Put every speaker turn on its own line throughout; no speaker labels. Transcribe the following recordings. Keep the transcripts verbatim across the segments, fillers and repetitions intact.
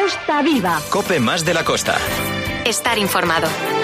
Costa Viva.
COPE más de la costa.
Estar informado.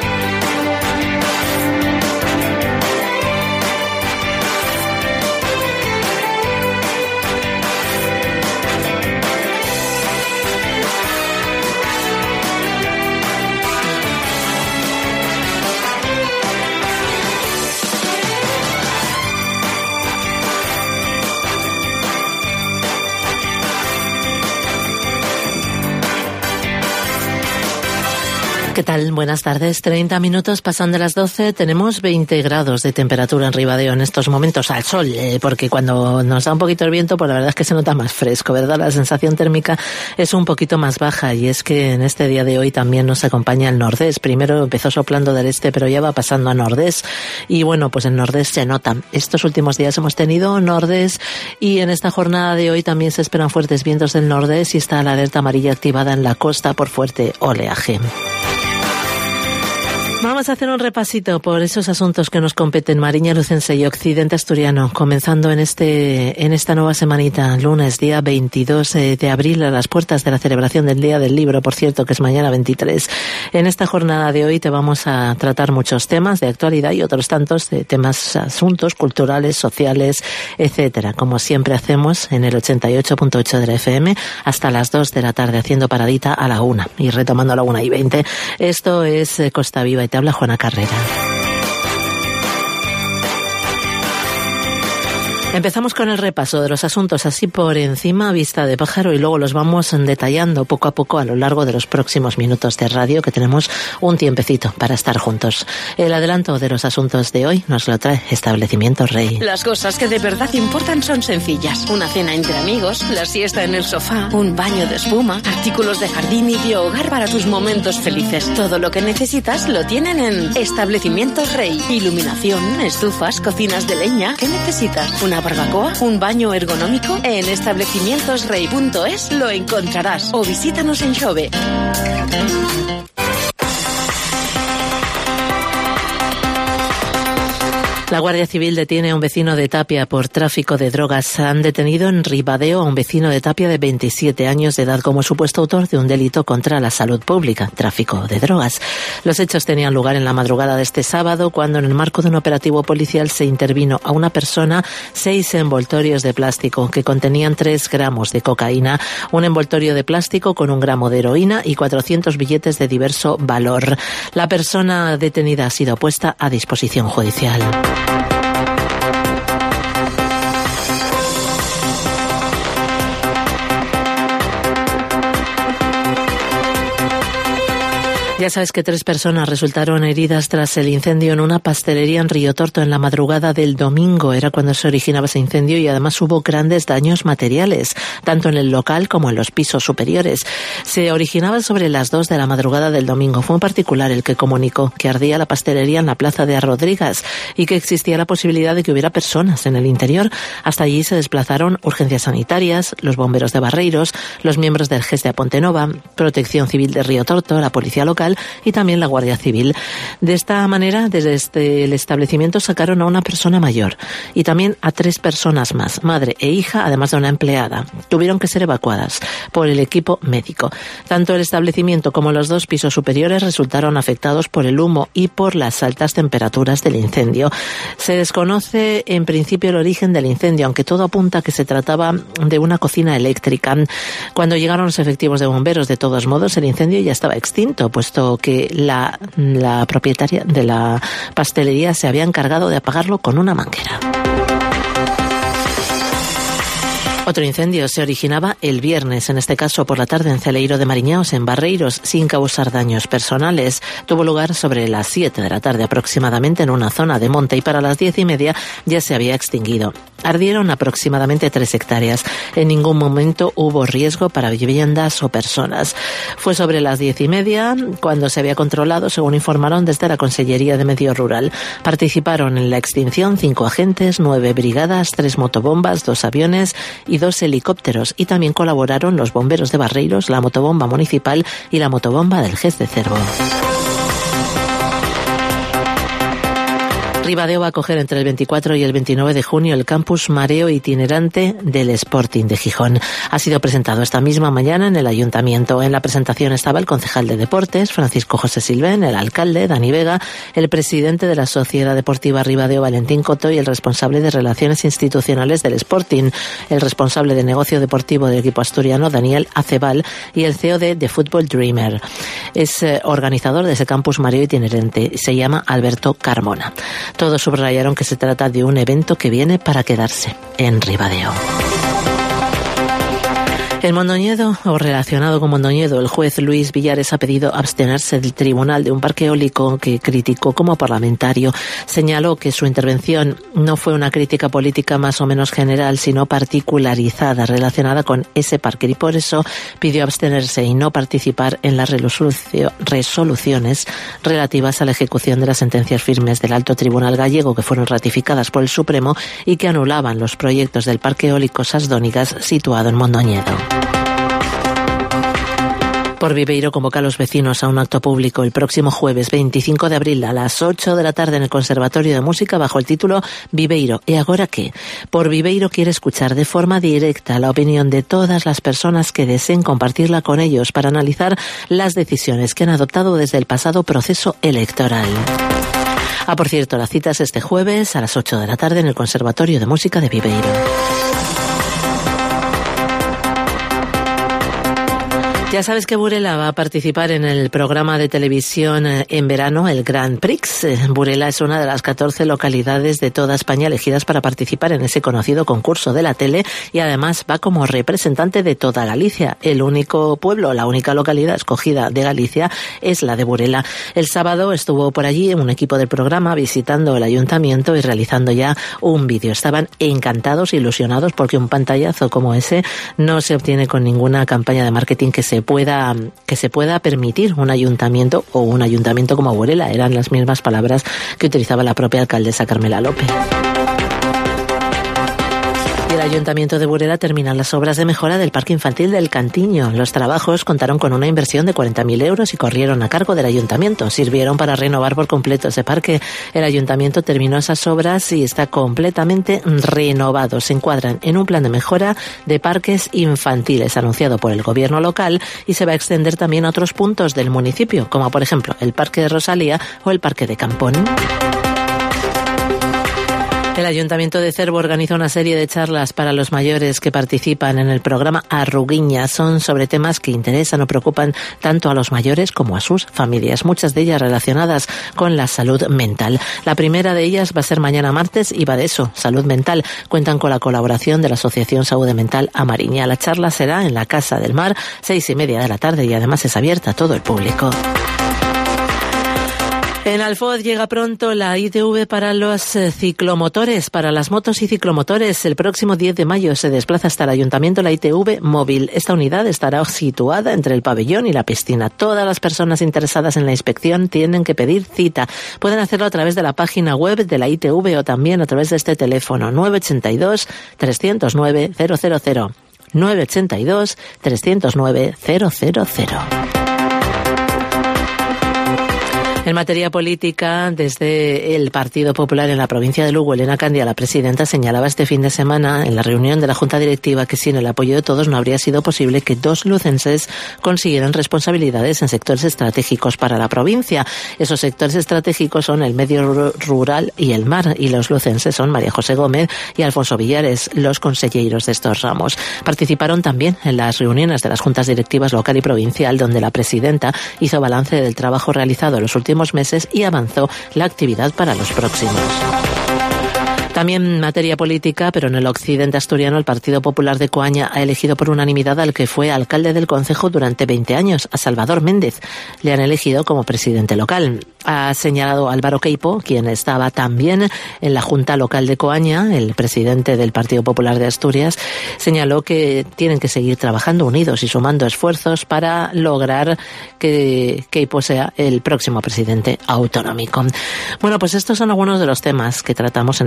¿Qué tal? Buenas tardes. treinta minutos pasan de las doce. Tenemos veinte grados de temperatura en Ribadeo en estos momentos al sol, eh, porque cuando nos da un poquito el viento, pues la verdad es que se nota más fresco, ¿verdad? La sensación térmica es un poquito más baja, y es que en este día de hoy también nos acompaña el nordés. Primero empezó soplando del este, pero ya va pasando a nordés. Y bueno, pues el nordés se nota. Estos últimos días hemos tenido nordés, y en esta jornada de hoy también se esperan fuertes vientos del nordés, y está la alerta amarilla activada en la costa por fuerte oleaje. Vamos a hacer un repasito por esos asuntos que nos competen, Mariña Lucense y Occidente Asturiano, comenzando en este en esta nueva semanita, lunes, día veintidós de abril, a las puertas de la celebración del Día del Libro, por cierto, que es mañana veintitrés. En esta jornada de hoy te vamos a tratar muchos temas de actualidad y otros tantos de temas, asuntos culturales, sociales, etcétera, como siempre hacemos en el ochenta y ocho punto ocho de la F M, hasta las dos de la tarde, haciendo paradita a la una y retomando a la una y veinte. Esto es Costa Viva y te habla Juana Carrera. Empezamos con el repaso de los asuntos así por encima, a vista de pájaro, y luego los vamos detallando poco a poco a lo largo de los próximos minutos de radio, que tenemos un tiempecito para estar juntos. El adelanto de los asuntos de hoy nos lo trae Establecimiento Rey.
Las cosas que de verdad importan son sencillas. Una cena entre amigos, la siesta en el sofá, un baño de espuma, artículos de jardín y de hogar para tus momentos felices. Todo lo que necesitas lo tienen en Establecimiento Rey. Iluminación, estufas, cocinas de leña. ¿Qué necesitas? ¿Una barbacoa? ¿Un baño ergonómico? En establecimientos rey punto es lo encontrarás, o visítanos en Xove.
La Guardia Civil detiene a un vecino de Tapia por tráfico de drogas. Han detenido en Ribadeo a un vecino de Tapia de veintisiete años de edad como supuesto autor de un delito contra la salud pública, tráfico de drogas. Los hechos tenían lugar en la madrugada de este sábado, cuando en el marco de un operativo policial se intervino a una persona seis envoltorios de plástico que contenían tres gramos de cocaína, un envoltorio de plástico con un gramo de heroína y cuatrocientos billetes de diverso valor. La persona detenida ha sido puesta a disposición judicial. Ya sabes que tres personas resultaron heridas tras el incendio en una pastelería en Río Torto en la madrugada del domingo. Era cuando se originaba ese incendio, y además hubo grandes daños materiales, tanto en el local como en los pisos superiores. Se originaba sobre las dos de la madrugada del domingo. Fue un particular el que comunicó que ardía la pastelería en la plaza de Rodríguez y que existía la posibilidad de que hubiera personas en el interior. Hasta allí se desplazaron urgencias sanitarias, los bomberos de Barreiros, los miembros del G E S de Apontenova, Protección Civil de Río Torto, la Policía Local y también la Guardia Civil. De esta manera, desde este, el establecimiento sacaron a una persona mayor y también a tres personas más, madre e hija, además de una empleada. Tuvieron que ser evacuadas por el equipo médico. Tanto el establecimiento como los dos pisos superiores resultaron afectados por el humo y por las altas temperaturas del incendio. Se desconoce en principio el origen del incendio, aunque todo apunta a que se trataba de una cocina eléctrica. Cuando llegaron los efectivos de bomberos, de todos modos, el incendio ya estaba extinto, puesto que la, la propietaria de la pastelería se había encargado de apagarlo con una manguera. Otro incendio se originaba el viernes, en este caso por la tarde, en Celeiro de Mariñaos, en Barreiros, sin causar daños personales. Tuvo lugar sobre las siete de la tarde aproximadamente en una zona de monte, y para las diez y media ya se había extinguido. Ardieron aproximadamente tres hectáreas. En ningún momento hubo riesgo para viviendas o personas. Fue sobre las diez y media cuando se había controlado, según informaron desde la Consellería de Medio Rural. Participaron en la extinción cinco agentes, nueve brigadas, tres motobombas, dos aviones y dos helicópteros, y también colaboraron los bomberos de Barreiros, la motobomba municipal y la motobomba del G E S de Cervo. Ribadeo va a acoger entre el veinticuatro y el veintinueve de junio el campus Mareo itinerante del Sporting de Gijón. Ha sido presentado esta misma mañana en el Ayuntamiento. En la presentación estaba el concejal de Deportes, Francisco José Silvén, el alcalde, Dani Vega, el presidente de la Sociedad Deportiva Ribadeo, Valentín Coto, y el responsable de Relaciones Institucionales del Sporting, el responsable de negocio deportivo del equipo asturiano, Daniel Acebal, y el C E O de The Football Dreamer. Es eh, organizador de ese campus Mareo itinerante. Se llama Alberto Carmona. Todos subrayaron que se trata de un evento que viene para quedarse en Ribadeo. En Mondoñedo, o relacionado con Mondoñedo, el juez Luis Villares ha pedido abstenerse del tribunal de un parque eólico que criticó como parlamentario. Señaló que su intervención no fue una crítica política más o menos general, sino particularizada, relacionada con ese parque, y por eso pidió abstenerse y no participar en las resoluciones relativas a la ejecución de las sentencias firmes del Alto Tribunal gallego, que fueron ratificadas por el Supremo y que anulaban los proyectos del parque eólico Sasdónigas situado en Mondoñedo. Por Viveiro convoca a los vecinos a un acto público el próximo jueves veinticinco de abril a las ocho de la tarde en el Conservatorio de Música bajo el título Viveiro. ¿Y agora qué? Por Viveiro quiere escuchar de forma directa la opinión de todas las personas que deseen compartirla con ellos para analizar las decisiones que han adoptado desde el pasado proceso electoral. Ah, por cierto, la cita es este jueves a las ocho de la tarde en el Conservatorio de Música de Viveiro. Ya sabes que Burela va a participar en el programa de televisión en verano, el Grand Prix. Burela es una de las catorce localidades de toda España elegidas para participar en ese conocido concurso de la tele, y además va como representante de toda Galicia. El único pueblo, la única localidad escogida de Galicia es la de Burela. El sábado estuvo por allí un equipo del programa visitando el ayuntamiento y realizando ya un vídeo. Estaban encantados, ilusionados, porque un pantallazo como ese no se obtiene con ninguna campaña de marketing que se pueda que se pueda permitir un ayuntamiento o un ayuntamiento como Burela. Eran las mismas palabras que utilizaba la propia alcaldesa Carmela López. El Ayuntamiento de Burela termina las obras de mejora del Parque Infantil del Cantiño. Los trabajos contaron con una inversión de cuarenta mil euros y corrieron a cargo del Ayuntamiento. Sirvieron para renovar por completo ese parque. El Ayuntamiento terminó esas obras y está completamente renovado. Se encuadran en un plan de mejora de parques infantiles anunciado por el gobierno local, y se va a extender también a otros puntos del municipio, como por ejemplo el Parque de Rosalía o el Parque de Campón. El Ayuntamiento de Cervo organiza una serie de charlas para los mayores que participan en el programa Arruguiña. Son sobre temas que interesan o preocupan tanto a los mayores como a sus familias, muchas de ellas relacionadas con la salud mental. La primera de ellas va a ser mañana martes y va de eso, salud mental. Cuentan con la colaboración de la Asociación Salud Mental Amariña. La charla será en la Casa del Mar, seis y media de la tarde, y además es abierta a todo el público. En Alfoz llega pronto la I T V para los ciclomotores, para las motos y ciclomotores. El próximo diez de mayo se desplaza hasta el Ayuntamiento la I T V móvil. Esta unidad estará situada entre el pabellón y la piscina. Todas las personas interesadas en la inspección tienen que pedir cita. Pueden hacerlo a través de la página web de la I T V o también a través de este teléfono nueve ocho dos, tres cero nueve, cero cero cero. nueve ocho dos, tres cero nueve, cero cero cero. En materia política, desde el Partido Popular en la provincia de Lugo, Elena Candia, la presidenta, señalaba este fin de semana en la reunión de la Junta Directiva que sin el apoyo de todos no habría sido posible que dos lucenses consiguieran responsabilidades en sectores estratégicos para la provincia. Esos sectores estratégicos son el medio rural y el mar, y los lucenses son María José Gómez y Alfonso Villares, los consejeros de estos ramos. Participaron también en las reuniones de las juntas directivas local y provincial, donde la presidenta hizo balance del trabajo realizado en los últimos meses y avanzó la actividad para los próximos. También en materia política, pero en el occidente asturiano, el Partido Popular de Coaña ha elegido por unanimidad al que fue alcalde del concejo durante veinte años, a Salvador Méndez. Le han elegido como presidente local. Ha señalado Álvaro Queipo, quien estaba también en la Junta Local de Coaña, el presidente del Partido Popular de Asturias, señaló que tienen que seguir trabajando unidos y sumando esfuerzos para lograr que Queipo sea el próximo presidente autonómico. Bueno, pues estos son algunos de los temas que tratamos en este día de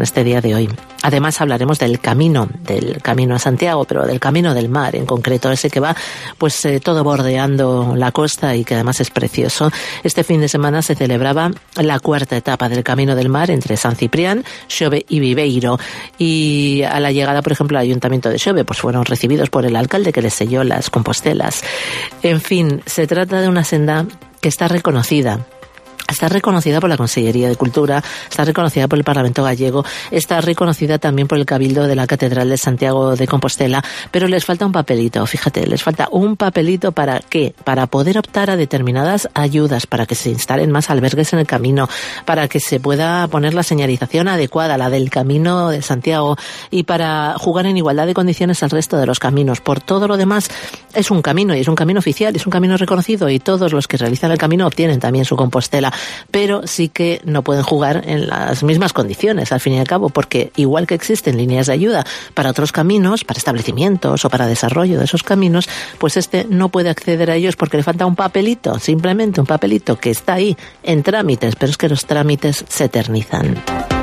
de hoy. Además hablaremos del camino, del camino a Santiago, pero del camino del mar en concreto, ese que va pues eh, todo bordeando la costa y que además es precioso. Este fin de semana se celebraba la cuarta etapa del camino del mar entre San Ciprián, Xove y Viveiro, y a la llegada, por ejemplo, al Ayuntamiento de Xove, pues fueron recibidos por el alcalde que les selló las compostelas. En fin, se trata de una senda que está reconocida. Está reconocida por la Consellería de Cultura, está reconocida por el Parlamento gallego, está reconocida también por el Cabildo de la Catedral de Santiago de Compostela, pero les falta un papelito, fíjate, les falta un papelito ¿para qué? Para poder optar a determinadas ayudas, para que se instalen más albergues en el camino, para que se pueda poner la señalización adecuada, la del Camino de Santiago, y para jugar en igualdad de condiciones al resto de los caminos. Por todo lo demás, es un camino, y es un camino oficial, es un camino reconocido, y todos los que realizan el camino obtienen también su compostela. Pero sí que no pueden jugar en las mismas condiciones, al fin y al cabo, porque igual que existen líneas de ayuda para otros caminos, para establecimientos o para desarrollo de esos caminos, pues este no puede acceder a ellos porque le falta un papelito, simplemente un papelito que está ahí en trámites, pero es que los trámites se eternizan.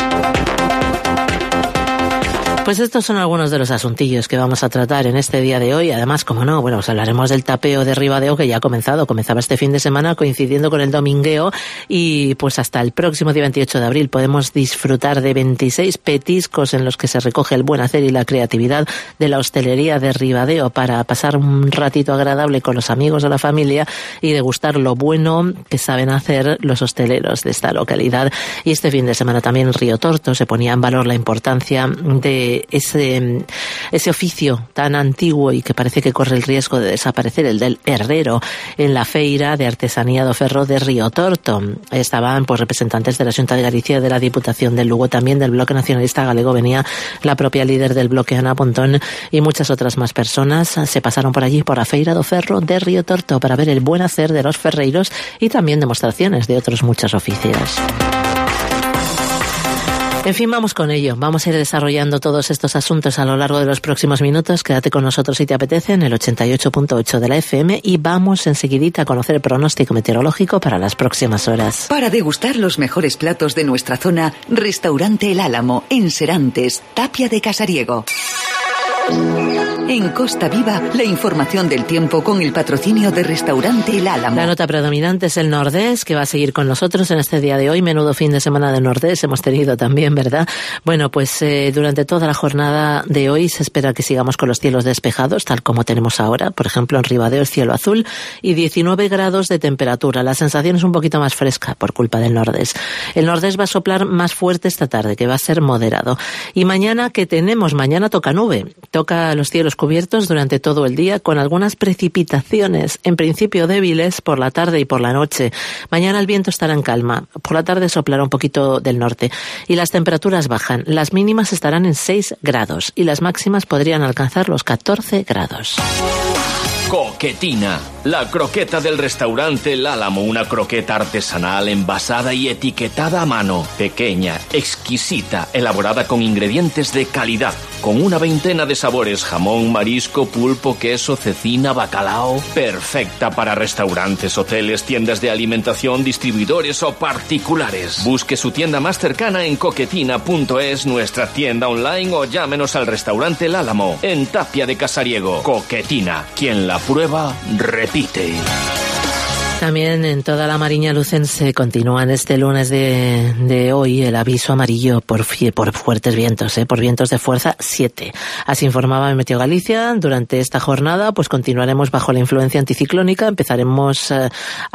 Pues estos son algunos de los asuntillos que vamos a tratar en este día de hoy. Además, como no, bueno, pues hablaremos del tapeo de Ribadeo, que ya ha comenzado. Comenzaba este fin de semana coincidiendo con el domingueo, y pues hasta el próximo día veintiocho de abril podemos disfrutar de veintiséis petiscos en los que se recoge el buen hacer y la creatividad de la hostelería de Ribadeo para pasar un ratito agradable con los amigos o la familia y degustar lo bueno que saben hacer los hosteleros de esta localidad. Y este fin de semana también en Río Torto se ponía en valor la importancia de ese, ese oficio tan antiguo y que parece que corre el riesgo de desaparecer, el del herrero, en la feira de artesanía do ferro de Río Torto. Estaban pues representantes de la Xunta de Galicia, de la Diputación de Lugo, también del Bloque Nacionalista Galego, venía la propia líder del bloque, Ana Pontón, y muchas otras más personas se pasaron por allí, por la feira do ferro de Río Torto, para ver el buen hacer de los ferreiros y también demostraciones de otros muchos oficios. En fin, vamos con ello. Vamos a ir desarrollando todos estos asuntos a lo largo de los próximos minutos. Quédate con nosotros si te apetece en el ochenta y ocho punto ocho de la F M y vamos enseguidita a conocer el pronóstico meteorológico para las próximas horas.
Para degustar los mejores platos de nuestra zona, Restaurante El Álamo, en Serantes, Tapia de Casariego. En Costa Viva, la información del tiempo con el patrocinio de Restaurante El Álamo.
La nota predominante es el nordés, que va a seguir con nosotros en este día de hoy. Menudo fin de semana de nordés hemos tenido también, ¿verdad? Bueno, pues eh, durante toda la jornada de hoy se espera que sigamos con los cielos despejados, tal como tenemos ahora. Por ejemplo, en Ribadeo el cielo azul y diecinueve grados de temperatura. La sensación es un poquito más fresca por culpa del nordés. El nordés va a soplar más fuerte esta tarde, que va a ser moderado. Y mañana, ¿qué tenemos? Mañana toca nube. Toca los cielos cubiertos durante todo el día con algunas precipitaciones, en principio débiles por la tarde y por la noche. Mañana el viento estará en calma. Por la tarde soplará un poquito del norte y las temperaturas bajan. Las mínimas estarán en seis grados y las máximas podrían alcanzar los catorce grados.
Coquetina, la croqueta del restaurante El Álamo, una croqueta artesanal envasada y etiquetada a mano, pequeña, exquisita, elaborada con ingredientes de calidad, con una veintena de sabores, jamón, marisco, pulpo, queso, cecina, bacalao, perfecta para restaurantes, hoteles, tiendas de alimentación, distribuidores o particulares. Busque su tienda más cercana en coquetina punto es, nuestra tienda online, o llámenos al restaurante El Álamo, en Tapia de Casariego. Coquetina, quien la prueba, repite.
También en toda la Mariña Lucense continúan este lunes de, de hoy el aviso amarillo por, por fuertes vientos, ¿eh? por vientos de fuerza siete. Así informaba Meteo Galicia. Durante esta jornada pues continuaremos bajo la influencia anticiclónica, empezaremos eh,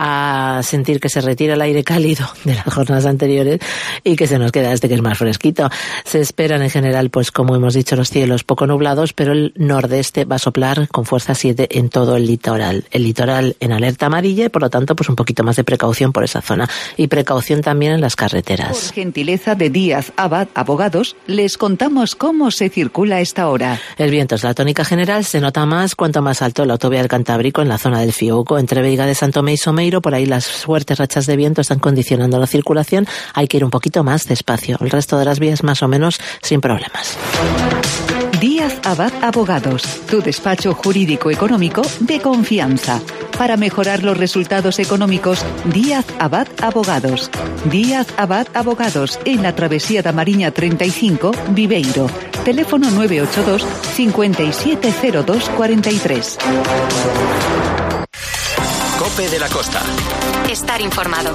a sentir que se retira el aire cálido de las jornadas anteriores y que se nos queda este que es más fresquito. Se esperan en general, pues como hemos dicho, los cielos poco nublados, pero el nordeste va a soplar con fuerza siete en todo el litoral. El litoral en alerta amarilla y por lo tanto pues un poquito más de precaución por esa zona y precaución también en las carreteras.
Por gentileza de Díaz Abad Abogados, les contamos cómo se circula a esta hora.
El viento es la tónica general, se nota más cuanto más alto la autovía del Cantábrico en la zona del Fiuco, entre Veiga de Santo Tomé y Someiro. Por ahí las fuertes rachas de viento están condicionando la circulación, hay que ir un poquito más despacio. El resto de las vías más o menos sin problemas.
Díaz Abad Abogados, tu despacho jurídico económico de confianza. Para mejorar los resultados económicos, Díaz Abad Abogados. Díaz Abad Abogados, en la Travesía da Mariña treinta y cinco, Viveiro. Teléfono nueve ocho dos, cinco siete cero dos cuatro tres.
Cope de la Costa.
Estar informado.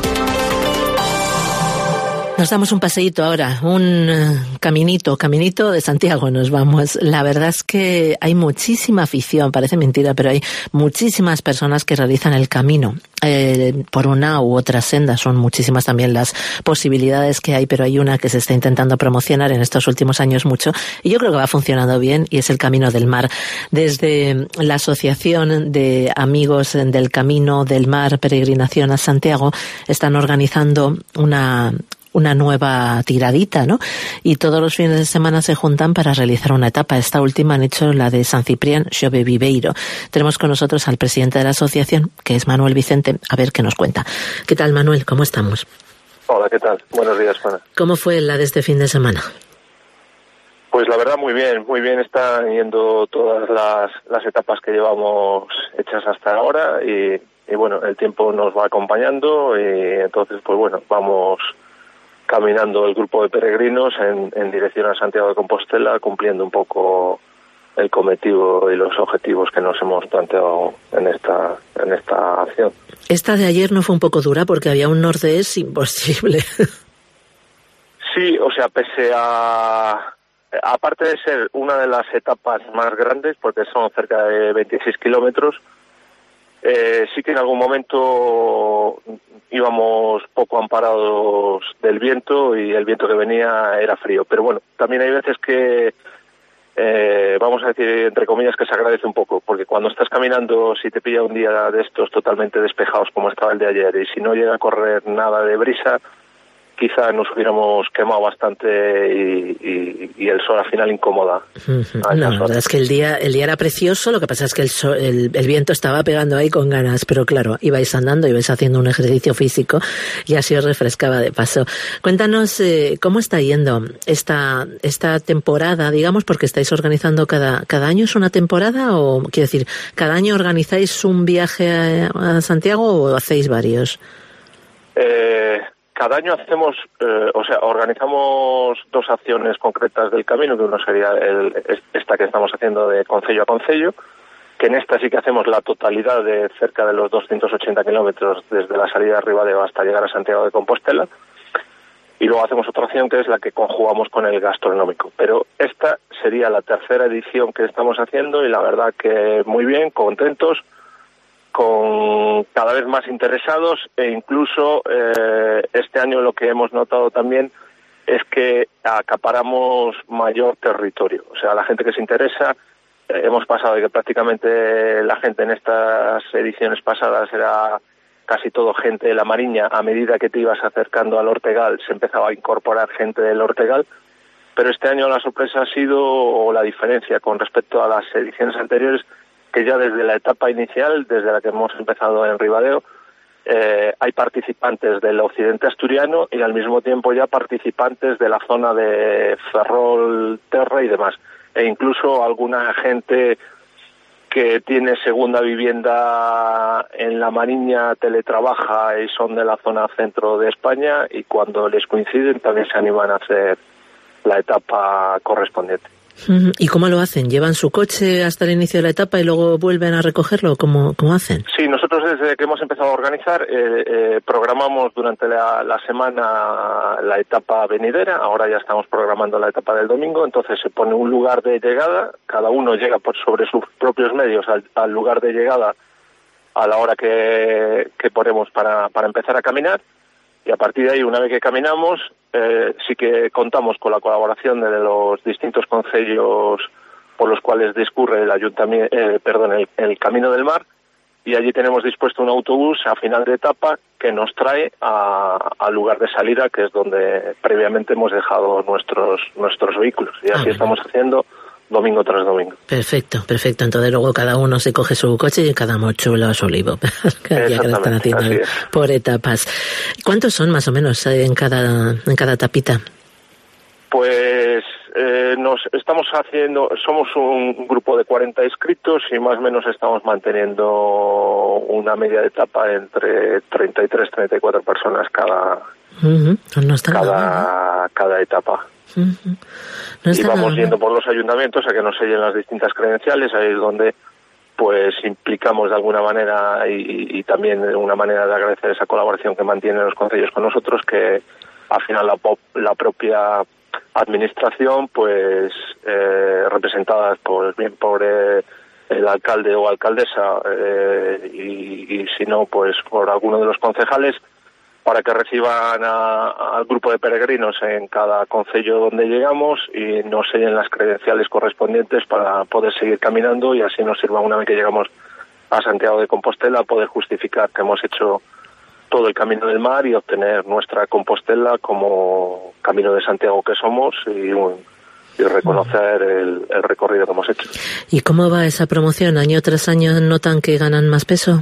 Nos damos un paseíto ahora, un uh, caminito, caminito de Santiago nos vamos. La verdad es que hay muchísima afición, parece mentira, pero hay muchísimas personas que realizan el camino. Eh, por una u otra senda, son muchísimas también las posibilidades que hay, pero hay una que se está intentando promocionar en estos últimos años mucho y yo creo que va funcionando bien y es el Camino del Mar. Desde la Asociación de Amigos del Camino del Mar, Peregrinación a Santiago, están organizando una una nueva tiradita, ¿no? Y todos los fines de semana se juntan para realizar una etapa. Esta última han hecho la de San Ciprián Xove Viveiro. Tenemos con nosotros al presidente de la asociación, que es Manuel Vicente, a ver qué nos cuenta. ¿Qué tal, Manuel? ¿Cómo estamos?
Hola, ¿qué tal? Buenos días, Juana.
¿Cómo fue la de este fin de semana?
Pues la verdad muy bien, muy bien están yendo todas las, las etapas que llevamos hechas hasta ahora y, y bueno, el tiempo nos va acompañando y entonces pues bueno, vamos caminando el grupo de peregrinos en, en dirección a Santiago de Compostela, cumpliendo un poco el cometido y los objetivos que nos hemos planteado en esta en esta acción.
Esta de ayer no fue un poco dura porque había un nordés imposible.
Sí, o sea, pese a... Aparte de ser una de las etapas más grandes, porque son cerca de veintiséis kilómetros, eh, sí que en algún momento íbamos poco amparados del viento y el viento que venía era frío. Pero bueno, también hay veces que, eh, vamos a decir, entre comillas, que se agradece un poco, porque cuando estás caminando, si te pilla un día de estos totalmente despejados como estaba el de ayer, y si no llega a correr nada de brisa, quizá nos hubiéramos quemado bastante y, y, y el sol al final incomoda.
No, la verdad es que el día el día era precioso, lo que pasa es que el, sol, el, el viento estaba pegando ahí con ganas, pero claro, ibais andando, ibais haciendo un ejercicio físico y así os refrescaba de paso. Cuéntanos eh, cómo está yendo esta esta temporada, digamos, porque estáis organizando cada cada año, ¿es una temporada o, quiero decir, cada año organizáis un viaje a, a Santiago o hacéis varios?
Eh... Cada año hacemos, eh, o sea, organizamos dos acciones concretas del camino, que uno sería el, esta que estamos haciendo de concello a concello, que en esta sí que hacemos la totalidad de cerca de los doscientos ochenta kilómetros desde la salida de Ribadeo hasta llegar a Santiago de Compostela, y luego hacemos otra acción que es la que conjugamos con el gastronómico. Pero esta sería la tercera edición que estamos haciendo y la verdad que muy bien, contentos, con cada vez más interesados e incluso eh, este año lo que hemos notado también es que acaparamos mayor territorio. O sea, la gente que se interesa, eh, hemos pasado de que prácticamente la gente en estas ediciones pasadas era casi todo gente de la Mariña. A medida que te ibas acercando al Ortegal se empezaba a incorporar gente del Ortegal, pero este año la sorpresa ha sido, o la diferencia con respecto a las ediciones anteriores, que ya desde la etapa inicial, desde la que hemos empezado en Ribadeo, eh, hay participantes del occidente asturiano y al mismo tiempo ya participantes de la zona de Ferrol, Terra y demás. E incluso alguna gente que tiene segunda vivienda en la Mariña, teletrabaja y son de la zona centro de España y cuando les coinciden también se animan a hacer la etapa correspondiente.
¿Y cómo lo hacen? ¿Llevan su coche hasta el inicio de la etapa y luego vuelven a recogerlo? ¿Cómo, cómo hacen?
Sí, nosotros desde que hemos empezado a organizar eh, eh, programamos durante la, la semana la etapa venidera, ahora ya estamos programando la etapa del domingo, entonces se pone un lugar de llegada, cada uno llega por sobre sus propios medios al, al lugar de llegada a la hora que, que ponemos para, para empezar a caminar. Y a partir de ahí, una vez que caminamos, eh, sí que contamos con la colaboración de los distintos concellos por los cuales discurre el ayuntamiento, eh, perdón, el, el Camino del Mar, y allí tenemos dispuesto un autobús a final de etapa que nos trae al lugar de salida, que es donde previamente hemos dejado nuestros nuestros vehículos. Y así ah, estamos haciendo domingo tras domingo.
Perfecto, perfecto. Entonces luego cada uno se coge su coche y cada mochuelo a su olivo. Ya que lo están haciendo por etapas. ¿Cuántos son más o menos en cada en cada etapita?
Pues eh, nos estamos haciendo, somos un grupo de cuarenta inscritos y más o menos estamos manteniendo una media de etapa entre treinta y tres, treinta y cuatro personas cada,
uh-huh. no está
cada,
nada, ¿eh?
cada etapa.
Uh-huh. No
y vamos
nada,
yendo
¿no?
por los ayuntamientos a que nos sellen las distintas credenciales, ahí es donde pues implicamos de alguna manera y, y también una manera de agradecer esa colaboración que mantienen los concellos con nosotros, que al final la, la propia administración, pues eh, representada pues bien por eh, el alcalde o alcaldesa eh, y, y si no, pues por alguno de los concejales, para que reciban a, al grupo de peregrinos en cada concello donde llegamos y nos sellen las credenciales correspondientes para poder seguir caminando y así nos sirva una vez que llegamos a Santiago de Compostela poder justificar que hemos hecho todo el Camino del Mar y obtener nuestra Compostela como Camino de Santiago que somos y, un, y reconocer el, el recorrido que hemos hecho.
¿Y cómo va esa promoción? ¿Año tras año notan que ganan más peso?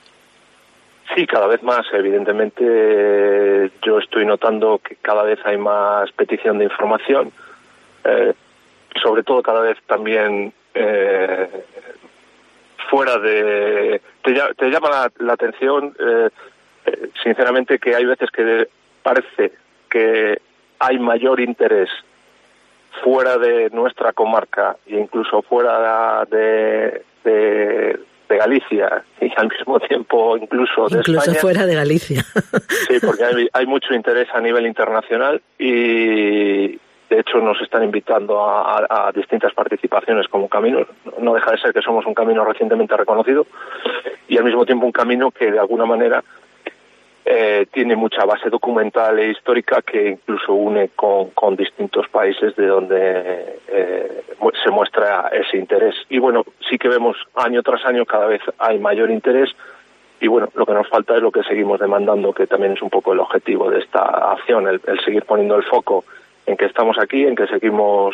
Sí, cada vez más. Evidentemente, yo estoy notando que cada vez hay más petición de información. Eh, sobre todo, cada vez también eh, fuera de... Te, te llama la, la atención, eh, eh, sinceramente, que hay veces que parece que hay mayor interés fuera de nuestra comarca e incluso fuera de... de de Galicia y al mismo tiempo incluso de
incluso
España.
Fuera de Galicia.
Sí, porque hay, hay mucho interés a nivel internacional y de hecho nos están invitando a, a, a distintas participaciones como camino. No deja de ser que somos un camino recientemente reconocido y al mismo tiempo un camino que de alguna manera eh, tiene mucha base documental e histórica que incluso une con, con distintos países de donde eh, se muestra ese interés. Y bueno, sí que vemos año tras año cada vez hay mayor interés y bueno, lo que nos falta es lo que seguimos demandando, que también es un poco el objetivo de esta acción, el, el seguir poniendo el foco en que estamos aquí, en que seguimos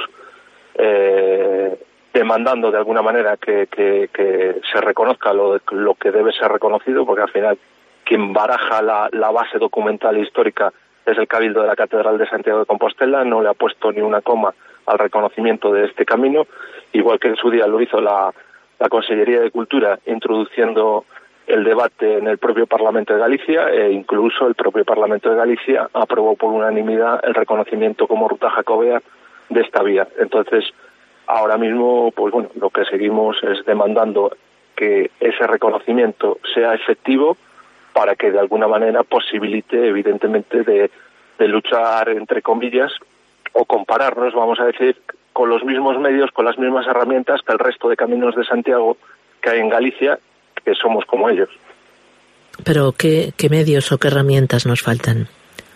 eh, demandando de alguna manera que, que, que se reconozca lo, lo que debe ser reconocido, porque al final quien baraja la, la base documental e histórica es el Cabildo de la Catedral de Santiago de Compostela, no le ha puesto ni una coma al reconocimiento de este camino, igual que en su día lo hizo la, la Consellería de Cultura, introduciendo el debate en el propio Parlamento de Galicia, e incluso el propio Parlamento de Galicia aprobó por unanimidad el reconocimiento como ruta jacobea de esta vía. Entonces, ahora mismo, pues bueno, lo que seguimos es demandando que ese reconocimiento sea efectivo, para que de alguna manera posibilite, evidentemente, de, de luchar, entre comillas, o compararnos, vamos a decir, con los mismos medios, con las mismas herramientas que el resto de caminos de Santiago que hay en Galicia, que somos como ellos.
Pero, ¿qué, qué medios o qué herramientas nos faltan?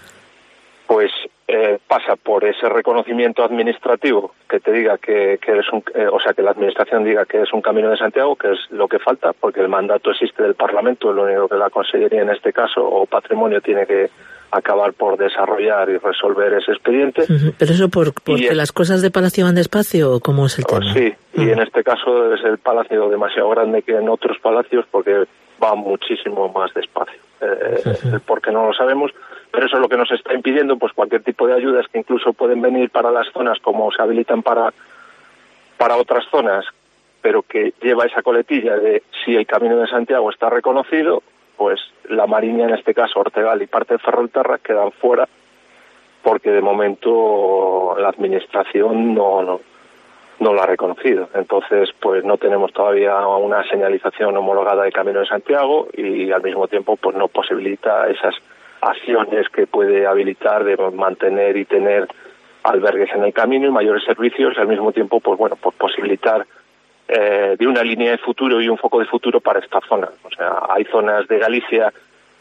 Pues eh, pasa por ese reconocimiento administrativo, que te diga que, que es un, eh, o sea, que la administración diga que es un camino de Santiago, que es lo que falta, porque el mandato existe del Parlamento, lo único que la Consellería en este caso, o Patrimonio, tiene que acabar por desarrollar y resolver ese expediente.
Uh-huh. ¿Pero eso por, porque
es,
las cosas de Palacio van despacio o cómo es el
oh,
tema?
Sí, uh-huh. Y en este caso es el Palacio demasiado grande que en otros palacios porque va muchísimo más despacio. Eh, uh-huh. Porque no lo sabemos, pero eso es lo que nos está impidiendo pues cualquier tipo de ayudas que incluso pueden venir para las zonas como se habilitan para, para otras zonas, pero que lleva esa coletilla de si el Camino de Santiago está reconocido, pues la Mariña, en este caso Ortegal y parte de Ferrolterra, quedan fuera porque de momento la administración no, no, no lo ha reconocido. Entonces, pues no tenemos todavía una señalización homologada del Camino de Santiago y al mismo tiempo pues no posibilita esas acciones que puede habilitar de mantener y tener albergues en el camino y mayores servicios, al mismo tiempo pues bueno, pues posibilitar Eh, de una línea de futuro y un foco de futuro para esta zona. O sea, hay zonas de Galicia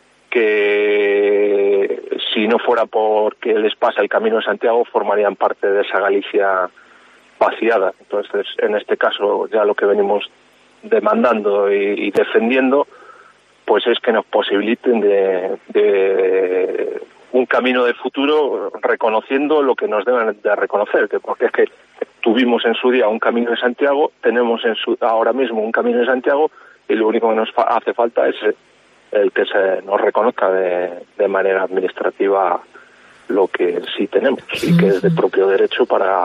que si no fuera porque les pasa el Camino de Santiago formarían parte de esa Galicia vaciada. Entonces, en este caso, ya lo que venimos demandando y, y defendiendo, pues es que nos posibiliten de, de un camino de futuro reconociendo lo que nos deben de reconocer, que porque es que tuvimos en su día un Camino de Santiago, tenemos en su, ahora mismo un Camino de Santiago y lo único que nos fa- hace falta es el que se nos reconozca de, de manera administrativa lo que sí tenemos y que es de propio derecho para,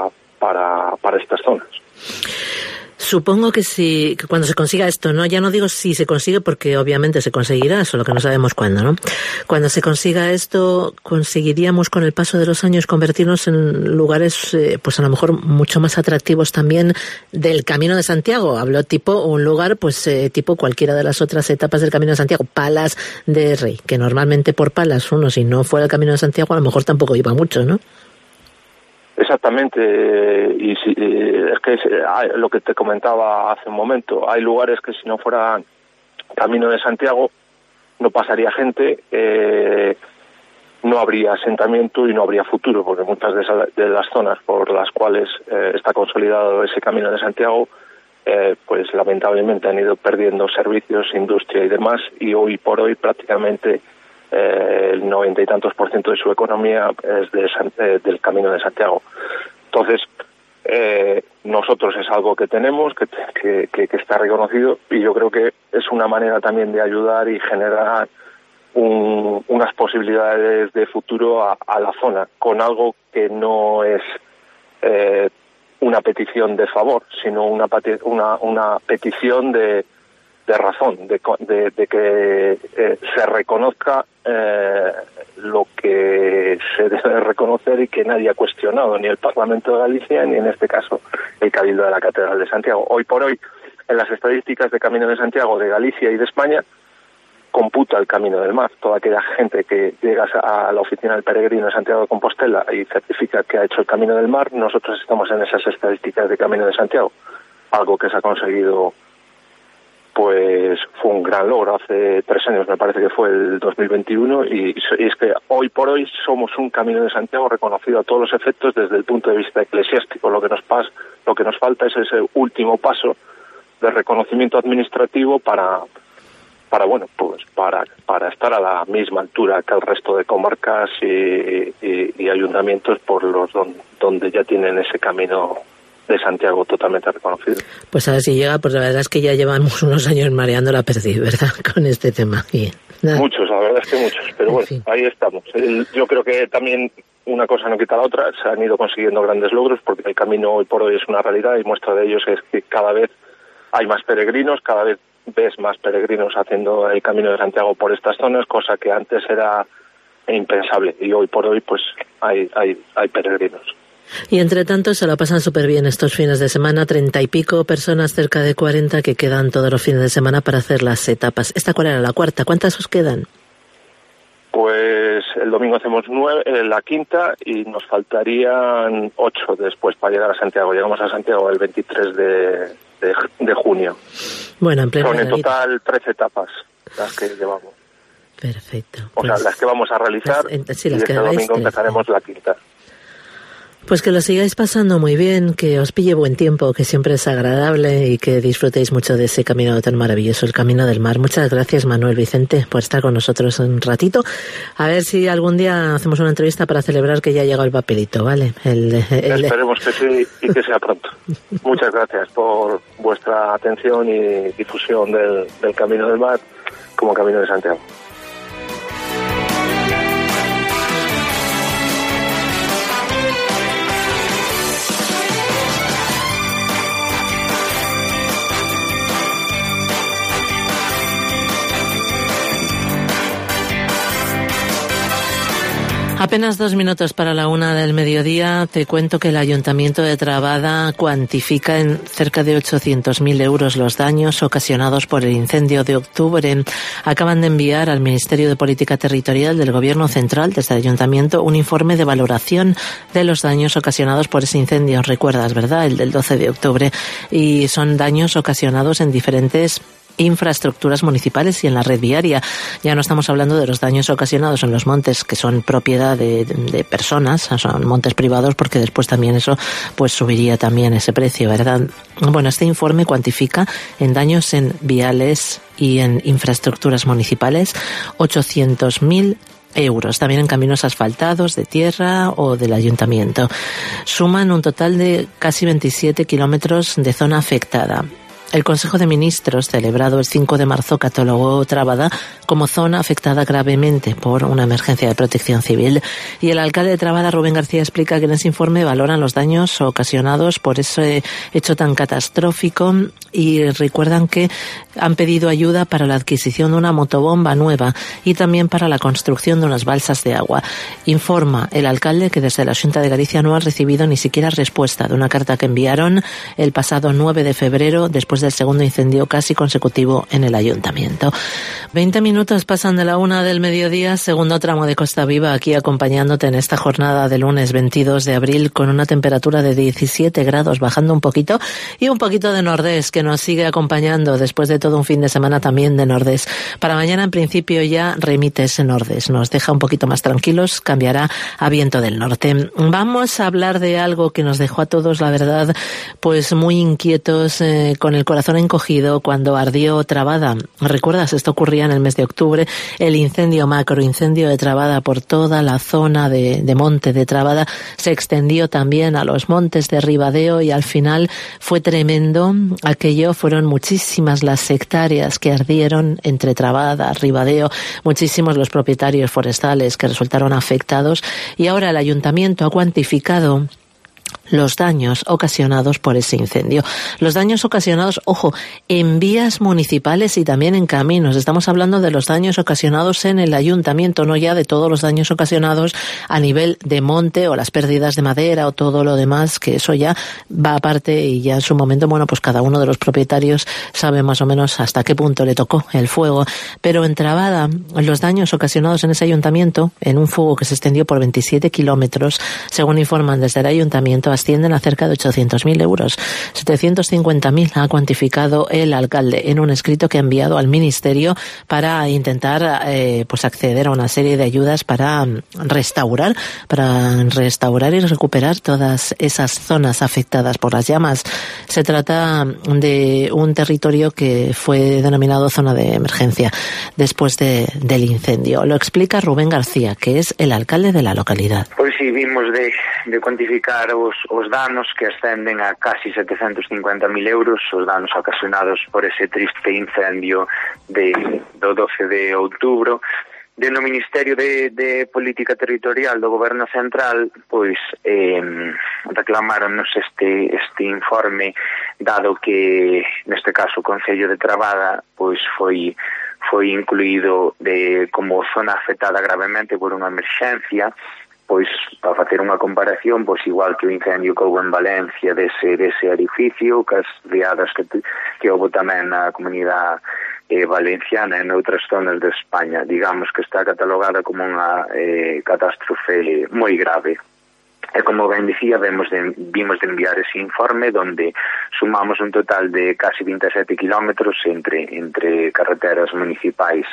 para, para estas zonas.
Supongo que si que cuando se consiga esto, ¿no? Ya no digo si se consigue porque obviamente se conseguirá, solo que no sabemos cuándo, ¿no? Cuando se consiga esto, conseguiríamos con el paso de los años convertirnos en lugares, eh, pues a lo mejor mucho más atractivos también del Camino de Santiago. Hablo tipo un lugar, pues eh, tipo cualquiera de las otras etapas del Camino de Santiago, Palas de Rey, que normalmente por Palas uno, si no fuera el Camino de Santiago, a lo mejor tampoco iba mucho, ¿no?
Exactamente, y si, es que es, lo que te comentaba hace un momento, hay lugares que si no fuera Camino de Santiago no pasaría gente, eh, no habría asentamiento y no habría futuro, porque muchas de, esas, de las zonas por las cuales eh, está consolidado ese Camino de Santiago, eh, pues lamentablemente han ido perdiendo servicios, industria y demás, y hoy por hoy prácticamente Eh, el noventa y tantos por ciento de su economía es de, eh, del Camino de Santiago. Entonces, eh, nosotros es algo que tenemos, que, que, que, que está reconocido, y yo creo que es una manera también de ayudar y generar un, unas posibilidades de futuro a, a la zona, con algo que no es eh, una petición de favor, sino una, una, una petición de de razón, de, de, de que eh, se reconozca eh, lo que se debe reconocer y que nadie ha cuestionado, ni el Parlamento de Galicia, ni en este caso el Cabildo de la Catedral de Santiago. Hoy por hoy, en las estadísticas de Camino de Santiago de Galicia y de España, computa el Camino del Mar. Toda aquella gente que llega a la oficina del peregrino de Santiago de Compostela y certifica que ha hecho el Camino del Mar, nosotros estamos en esas estadísticas de Camino de Santiago, algo que se ha conseguido. Pues fue un gran logro hace tres años, me parece que fue el dos mil veintiuno, y, y es que hoy por hoy somos un Camino de Santiago reconocido a todos los efectos desde el punto de vista eclesiástico. Lo que nos pasa, lo que nos falta es ese último paso de reconocimiento administrativo para, para bueno, pues para para estar a la misma altura que el resto de comarcas y, y, y ayuntamientos por los don, donde ya tienen ese camino de Santiago totalmente reconocido.
Pues a ver si llega, pues la verdad es que ya llevamos unos años mareando la perdiz, ¿verdad? Con este tema. Y,
muchos, la verdad es que muchos, pero bueno, en fin, ahí estamos. Yo creo que también una cosa no quita la otra, se han ido consiguiendo grandes logros porque el camino hoy por hoy es una realidad y muestra de ellos es que cada vez hay más peregrinos, cada vez ves más peregrinos haciendo el Camino de Santiago por estas zonas, cosa que antes era impensable y hoy por hoy pues hay, hay, hay peregrinos.
Y entre tanto se lo pasan súper bien estos fines de semana, treinta y pico personas, cerca de cuarenta que quedan todos los fines de semana para hacer las etapas. ¿Esta cuál era la cuarta? ¿Cuántas os quedan?
Pues el domingo hacemos nueve, eh, la quinta y nos faltarían ocho después para llegar a Santiago. Llegamos a Santiago el veintitrés de, de, de junio.
Bueno, en pleno
Son en total trece etapas las que llevamos.
Perfecto.
O
pues,
sea, las que vamos a realizar
las, sí,
y
las
este
que
domingo empezaremos la quinta.
Pues que lo sigáis pasando muy bien, que os pille buen tiempo, que siempre es agradable y que disfrutéis mucho de ese camino tan maravilloso, el Camino del Mar. Muchas gracias, Manuel Vicente, por estar con nosotros un ratito. A ver si algún día hacemos una entrevista para celebrar que ya ha llegado el papelito, ¿vale? El, el...
Esperemos que sí y que sea pronto. Muchas gracias por vuestra atención y difusión del, del Camino del Mar como Camino de Santiago.
Apenas dos minutos para la una del mediodía. Te cuento que el Ayuntamiento de Trabada cuantifica en cerca de ochocientos mil euros los daños ocasionados por el incendio de octubre. Acaban de enviar al Ministerio de Política Territorial del Gobierno Central, desde el Ayuntamiento, un informe de valoración de los daños ocasionados por ese incendio. Recuerdas, ¿verdad? El del doce de octubre. Y son daños ocasionados en diferentes infraestructuras municipales y en la red viaria. Ya no estamos hablando de los daños ocasionados en los montes que son propiedad de, de personas, son montes privados, porque después también eso pues subiría también ese precio, ¿verdad? Bueno, este informe cuantifica en daños en viales y en infraestructuras municipales ochocientos mil euros, también en caminos asfaltados, de tierra o del ayuntamiento. Suman un total de casi veintisiete kilómetros de zona afectada. El Consejo de Ministros, celebrado el cinco de marzo, catalogó Trabada como zona afectada gravemente por una emergencia de protección civil. Y el alcalde de Trabada, Rubén García, explica que en ese informe valoran los daños ocasionados por ese hecho tan catastrófico y recuerdan que han pedido ayuda para la adquisición de una motobomba nueva y también para la construcción de unas balsas de agua. Informa el alcalde que desde la Xunta de Galicia no ha recibido ni siquiera respuesta de una carta que enviaron el pasado nueve de febrero después del segundo incendio casi consecutivo en el ayuntamiento. Veinte minutos pasan de la una del mediodía, segundo tramo de Costa Viva, aquí acompañándote en esta jornada de lunes veintidós de abril con una temperatura de diecisiete grados, bajando un poquito, y un poquito de nordés que nos sigue acompañando después de todo un fin de semana también de nordés. Para mañana en principio ya remite ese nordés, nos deja un poquito más tranquilos, cambiará a viento del norte. Vamos a hablar de algo que nos dejó a todos, la verdad, pues muy inquietos, eh, con el corazón encogido cuando ardió Trabada. ¿Recuerdas? Esto ocurría en el mes de octubre, el incendio, macroincendio de Trabada por toda la zona de, de monte de Trabada, se extendió también a los montes de Ribadeo y al final fue tremendo. Aquello fueron muchísimas las hectáreas que ardieron entre Trabada, Ribadeo, muchísimos los propietarios forestales que resultaron afectados y ahora el ayuntamiento ha cuantificado los daños ocasionados por ese incendio. Los daños ocasionados, ojo, en vías municipales y también en caminos. Estamos hablando de los daños ocasionados en el ayuntamiento, no ya de todos los daños ocasionados a nivel de monte o las pérdidas de madera o todo lo demás, que eso ya va aparte y ya en su momento, bueno, pues cada uno de los propietarios sabe más o menos hasta qué punto le tocó el fuego. Pero en Trabada, los daños ocasionados en ese ayuntamiento, en un fuego que se extendió por veintisiete kilómetros, según informan desde el ayuntamiento, ascienden a cerca de ochocientos mil euros. setecientos cincuenta mil ha cuantificado el alcalde en un escrito que ha enviado al Ministerio para intentar eh, pues acceder a una serie de ayudas para restaurar, para restaurar y recuperar todas esas zonas afectadas por las llamas. Se trata de un territorio que fue denominado zona de emergencia después de, del incendio. Lo explica Rubén García, que es el alcalde de la localidad.
Pues sí, vimos de, de cuantificar os, os danos que ascenden a casi setecientos cincuenta mil euros, os danos ocasionados por ese triste incendio de, do doce de outubro. Dentro do Ministerio de, de Política Territorial do Goberno Central, pois eh, reclamáronnos este, este informe, dado que, neste caso, o Concello de Trabada, pois foi foi incluído de, como zona afectada gravemente por unha emerxencia. Pois, para facer unha comparación, pois igual que o incendio que houve en Valencia dese, dese edificio, que as riadas que, que houve tamén na comunidade eh, valenciana e noutras zonas de España, digamos que está catalogada como unha eh, catástrofe moi grave. E como ben dicía, vemos de, vimos de enviar ese informe donde sumamos un total de casi veintisiete kilómetros entre, entre carreteras municipais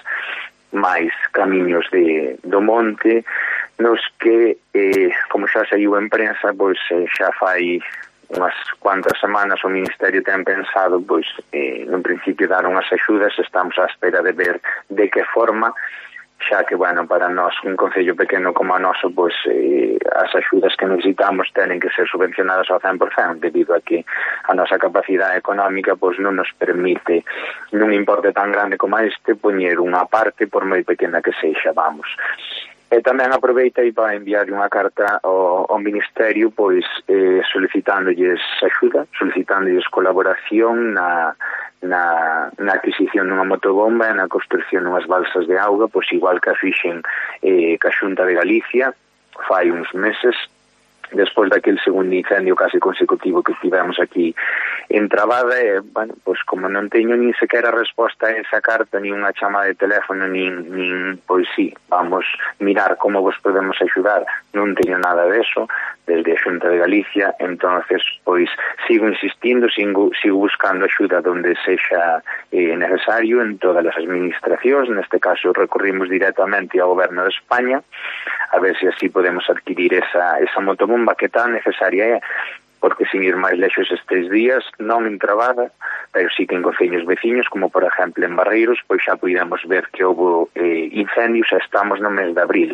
máis camiños de, do monte, nos que, eh, como xa saiu en prensa, pois eh, xa fai unhas cuantas semanas o Ministerio ten pensado, pois, eh, no principio dar unhas axudas, estamos á espera de ver de que forma, xa que, bueno, para nós, un concello pequeno como a noso, pois, eh, as axudas que necesitamos tenen que ser subvencionadas ao cen por cento, debido a que a nosa capacidade económica, pois, non nos permite, nun importe tan grande como este, poñer unha parte, por moi pequena que sexa, vamos. E tamén aproveitei para enviar unha carta ao, ao Ministerio, pois, eh, solicitándoles axuda, solicitándoles colaboración na, na, na adquisición dunha motobomba e na construcción dunhas balsas de auga, pois igual que a fixen eh, ca Xunta de Galicia fai uns meses, despois daquele segundo incendio casi consecutivo que tivemos aquí en Trabada. E, bueno, pois como non teño nin sequera resposta a esa carta, nin unha chamada de teléfono, nin, nin pois sí, vamos mirar como vos podemos axudar, non teño nada deso desde a Xunta de Galicia. Entonces, pois sigo insistindo, sigo, sigo buscando axuda donde sexa eh, necesario en todas as administracións. Neste caso recorrimos directamente ao Goberno de España a ver se así podemos adquirir esa, esa motobomba que tan necesaria é, porque sin ir máis lexos estes días, non en Trabada, pero sí que en concellos veciños, como por exemplo en Barreiros, pois xa podemos ver que houve eh, incendios, xa estamos no mes de abril.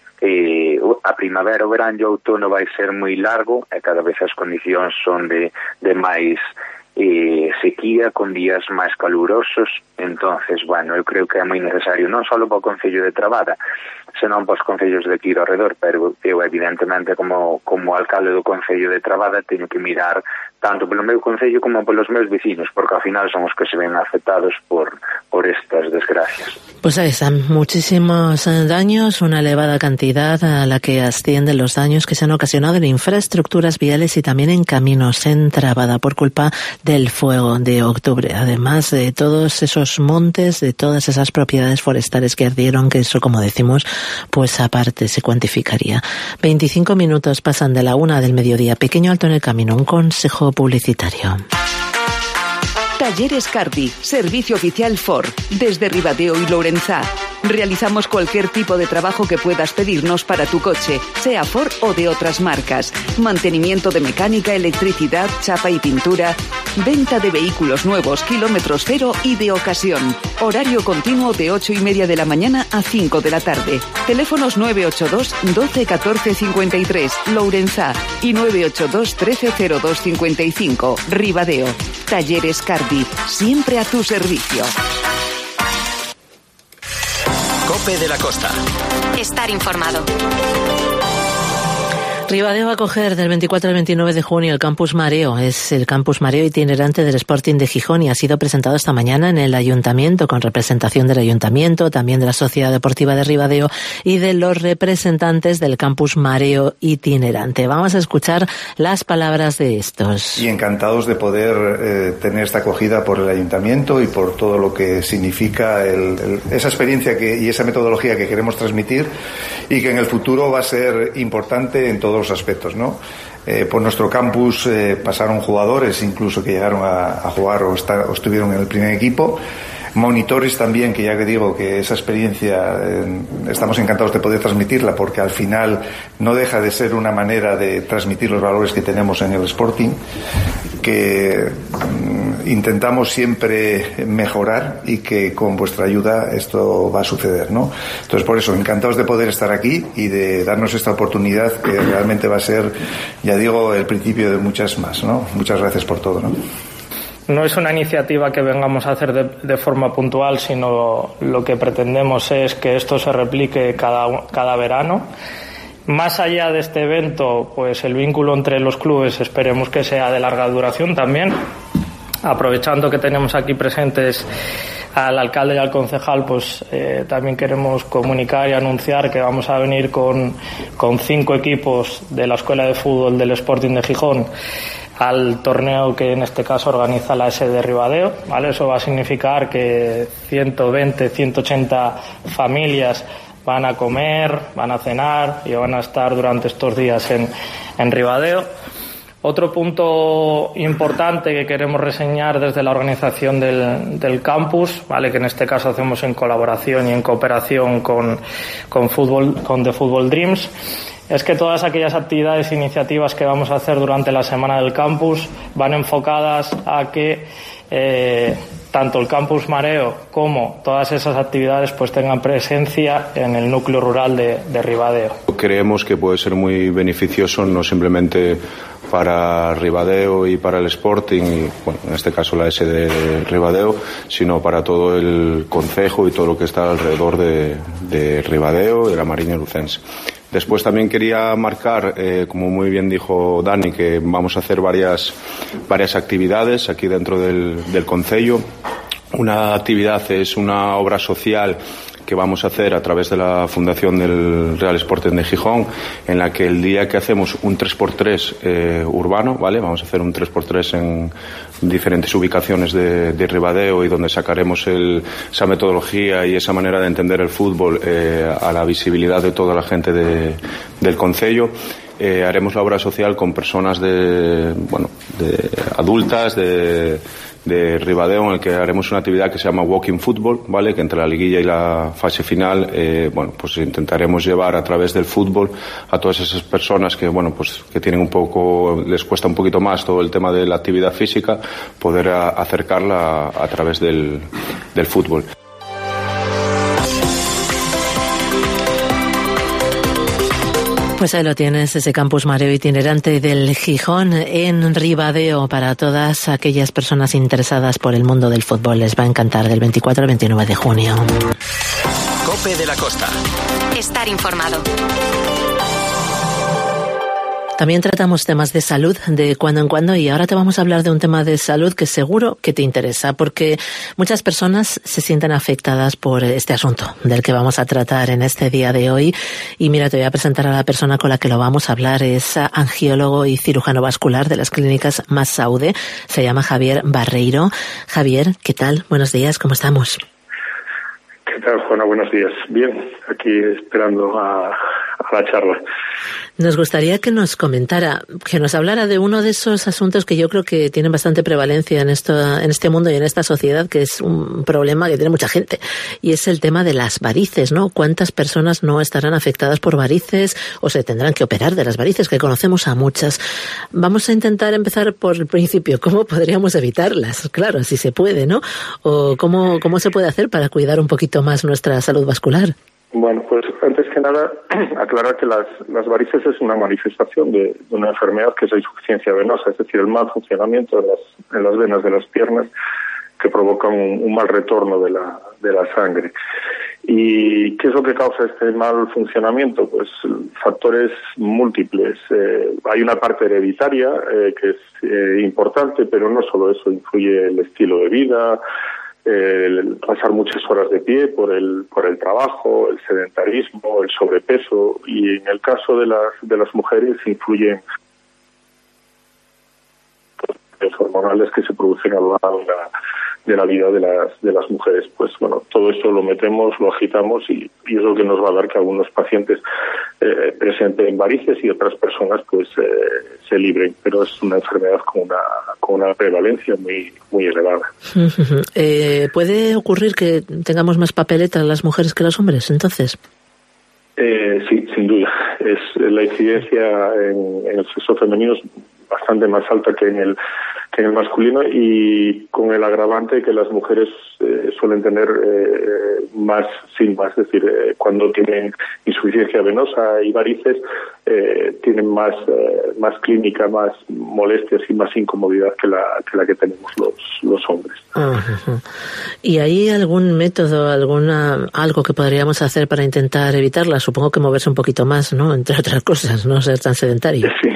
Eh, a primavera, o verán e o outono vai ser moi largo e cada vez as condicións son de, de máis eh, sequía con días máis calurosos. Entonces, bueno, eu creo que é moi necesario non só para o Concello de Trabada, senón para os concellos de aquí ao redor, pero eu evidentemente como, como alcalde do Concello de Trabada teño que mirar tanto pelo meu concello como polos meus vecinos, porque ao final son os que se ven afectados por, por estas desgracias.
Pues ahí están muchísimos daños, una elevada cantidad a la que ascienden los daños que se han ocasionado en infraestructuras viales y también en caminos en Trabada por culpa del fuego de octubre, además de todos esos montes, de todas esas propiedades forestales que ardieron, que eso, como decimos, pues aparte se cuantificaría. veinticinco minutos pasan de la una del mediodía. Pequeño alto en el camino, un consejo publicitario.
Talleres Cardi, servicio oficial Ford, desde Ribadeo y Lourenzá. Realizamos cualquier tipo de trabajo que puedas pedirnos para tu coche, sea Ford o de otras marcas. Mantenimiento de mecánica, electricidad, chapa y pintura. Venta de vehículos nuevos, kilómetros cero y de ocasión. Horario continuo de ocho y media de la mañana a cinco de la tarde. Teléfonos nueve ocho dos, doce, catorce, cincuenta y tres, Lourenzá, y nueve ocho dos, trece, cero dos, cincuenta y cinco, Ribadeo. Talleres Cardi, siempre a tu servicio.
Cope de la Costa.
Estar informado.
Ribadeo va a acoger del veinticuatro al veintinueve de junio el Campus Mareo. Es el Campus Mareo itinerante del Sporting de Gijón y ha sido presentado esta mañana en el Ayuntamiento, con representación del Ayuntamiento, también de la Sociedad Deportiva de Ribadeo y de los representantes del Campus Mareo itinerante. Vamos a escuchar las palabras de estos.
Y encantados de poder eh, tener esta acogida por el Ayuntamiento y por todo lo que significa el, el, esa experiencia que, y esa metodología que queremos transmitir, y que en el futuro va a ser importante en todo los aspectos, ¿no? Eh, por nuestro campus eh, pasaron jugadores incluso que llegaron a, a jugar o, estar, o estuvieron en el primer equipo, monitores también, que ya que digo que esa experiencia eh, estamos encantados de poder transmitirla, porque al final no deja de ser una manera de transmitir los valores que tenemos en el Sporting, que mm, intentamos siempre mejorar y que con vuestra ayuda esto va a suceder, ¿no? Entonces, por eso, encantados de poder estar aquí y de darnos esta oportunidad, que realmente va a ser, ya digo, el principio de muchas más, ¿no? Muchas gracias por todo, ¿no?
No es una iniciativa que vengamos a hacer de, de forma puntual, sino lo que pretendemos es que esto se replique cada, cada verano. Más allá de este evento, pues el vínculo entre los clubes esperemos que sea de larga duración también. Aprovechando que tenemos aquí presentes al alcalde y al concejal, pues eh, también queremos comunicar y anunciar que vamos a venir con, con cinco equipos de la Escuela de Fútbol del Sporting de Gijón al torneo que en este caso organiza la S de Ribadeo, ¿vale? Eso va a significar que ciento veinte, ciento ochenta familias van a comer, van a cenar y van a estar durante estos días en, en Ribadeo. Otro punto importante que queremos reseñar desde la organización del, del campus, ¿vale? Que en este caso hacemos en colaboración y en cooperación con, con, fútbol, con The Football Dreams, es que todas aquellas actividades e iniciativas que vamos a hacer durante la semana del campus van enfocadas a que eh, tanto el Campus Mareo como todas esas actividades pues tengan presencia en el núcleo rural de, de Ribadeo.
Creemos que puede ser muy beneficioso no simplemente para Ribadeo y para el Sporting, y bueno, en este caso la S de Ribadeo, sino para todo el concejo y todo lo que está alrededor de, de Ribadeo y de la Mariña Lucense. Después también quería marcar, eh, como muy bien dijo Dani, que vamos a hacer varias, varias actividades aquí dentro del, del concello. Una actividad es una obra social que vamos a hacer a través de la Fundación del Real Sporting de Gijón, en la que el día que hacemos un tres por tres eh, urbano, ¿vale? Vamos a hacer un tres por tres en diferentes ubicaciones de, de Ribadeo, y donde sacaremos el, esa metodología y esa manera de entender el fútbol eh, a la visibilidad de toda la gente de, del concello. Eh, haremos la obra social con personas de, bueno, de adultas, de, de Ribadeo, en el que haremos una actividad que se llama Walking Football, ¿vale? Que entre la liguilla y la fase final, eh, bueno, pues intentaremos llevar a través del fútbol a todas esas personas que, bueno, pues que tienen un poco, les cuesta un poquito más todo el tema de la actividad física, poder a, acercarla a, a través del, del fútbol.
Pues ahí lo tienes, ese campus mareo itinerante del Gijón en Ribadeo para todas aquellas personas interesadas por el mundo del fútbol. Les va a encantar del veinticuatro al veintinueve de junio.
Cope de la Costa.
Estar informado.
También tratamos temas de salud de cuando en cuando y ahora te vamos a hablar de un tema de salud que seguro que te interesa porque muchas personas se sienten afectadas por este asunto del que vamos a tratar en este día de hoy. Y mira, te voy a presentar a la persona con la que lo vamos a hablar. Es angiólogo y cirujano vascular de las clínicas Massaude. Se llama Javier Barreiro. Javier, ¿qué tal? Buenos días, ¿cómo estamos?
¿Qué tal, Juana? Buenos días. Bien, aquí esperando a, a la charla.
Nos gustaría que nos comentara, que nos hablara de uno de esos asuntos que yo creo que tienen bastante prevalencia en esto, en este mundo y en esta sociedad, que es un problema que tiene mucha gente, y es el tema de las varices, ¿no? ¿Cuántas personas no estarán afectadas por varices o se tendrán que operar de las varices, que conocemos a muchas? Vamos a intentar empezar por el principio. ¿Cómo podríamos evitarlas? Claro, si se puede, ¿no? O cómo, cómo se puede hacer para cuidar un poquito más nuestra salud vascular.
Bueno, pues antes que nada, aclarar que las, las varices es una manifestación de, de una enfermedad que es la insuficiencia venosa, es decir, el mal funcionamiento en las, en las venas de las piernas que provoca un, un mal retorno de la, de la sangre. ¿Y qué es lo que causa este mal funcionamiento? Pues factores múltiples. Eh, hay una parte hereditaria eh, que es eh, importante, pero no solo eso, influye el estilo de vida, el pasar muchas horas de pie por el por el trabajo, el sedentarismo, el sobrepeso, y en el caso de las de las mujeres influyen los hormonales que se producen a lo largo de la, de la vida de las de las mujeres. Pues bueno, todo esto lo metemos, lo agitamos y, y es lo que nos va a dar que algunos pacientes eh, presenten varices y otras personas pues eh, se libren, pero es una enfermedad con una con una prevalencia muy muy elevada.
Eh, ¿Puede ocurrir que tengamos más papeletas las mujeres que los hombres, entonces?
Eh, sí, sin duda. Es la incidencia en, en el sexo femenino es bastante más alta que en el que en el masculino, y con el agravante que las mujeres eh, suelen tener eh, más síntomas, es decir, eh, cuando tienen insuficiencia venosa y varices eh, tienen más eh, más clínica, más molestias y más incomodidad que la que la que tenemos los los hombres.
Uh-huh. ¿Y hay algún método, alguna algo que podríamos hacer para intentar evitarla? Supongo que moverse un poquito más, ¿no? Entre otras cosas, no ser tan sedentario.
Sí.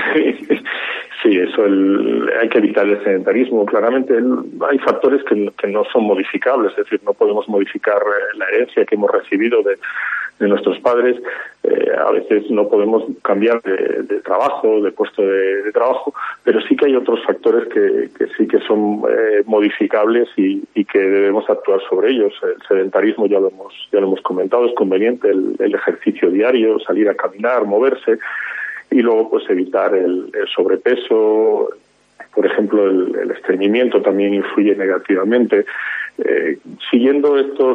Sí, eso, el, hay que evitar el sedentarismo. Claramente el, hay factores que, que no son modificables, es decir, no podemos modificar eh, la herencia que hemos recibido de, de nuestros padres. Eh, a veces no podemos cambiar de, de trabajo, de puesto de, de trabajo, pero sí que hay otros factores que, que sí que son eh, modificables y, y que debemos actuar sobre ellos. El sedentarismo ya lo hemos ya lo hemos comentado, es conveniente el, el ejercicio diario, salir a caminar, moverse. Y luego, pues, evitar el, el sobrepeso. Por ejemplo, el, el estreñimiento también influye negativamente. Eh, siguiendo estos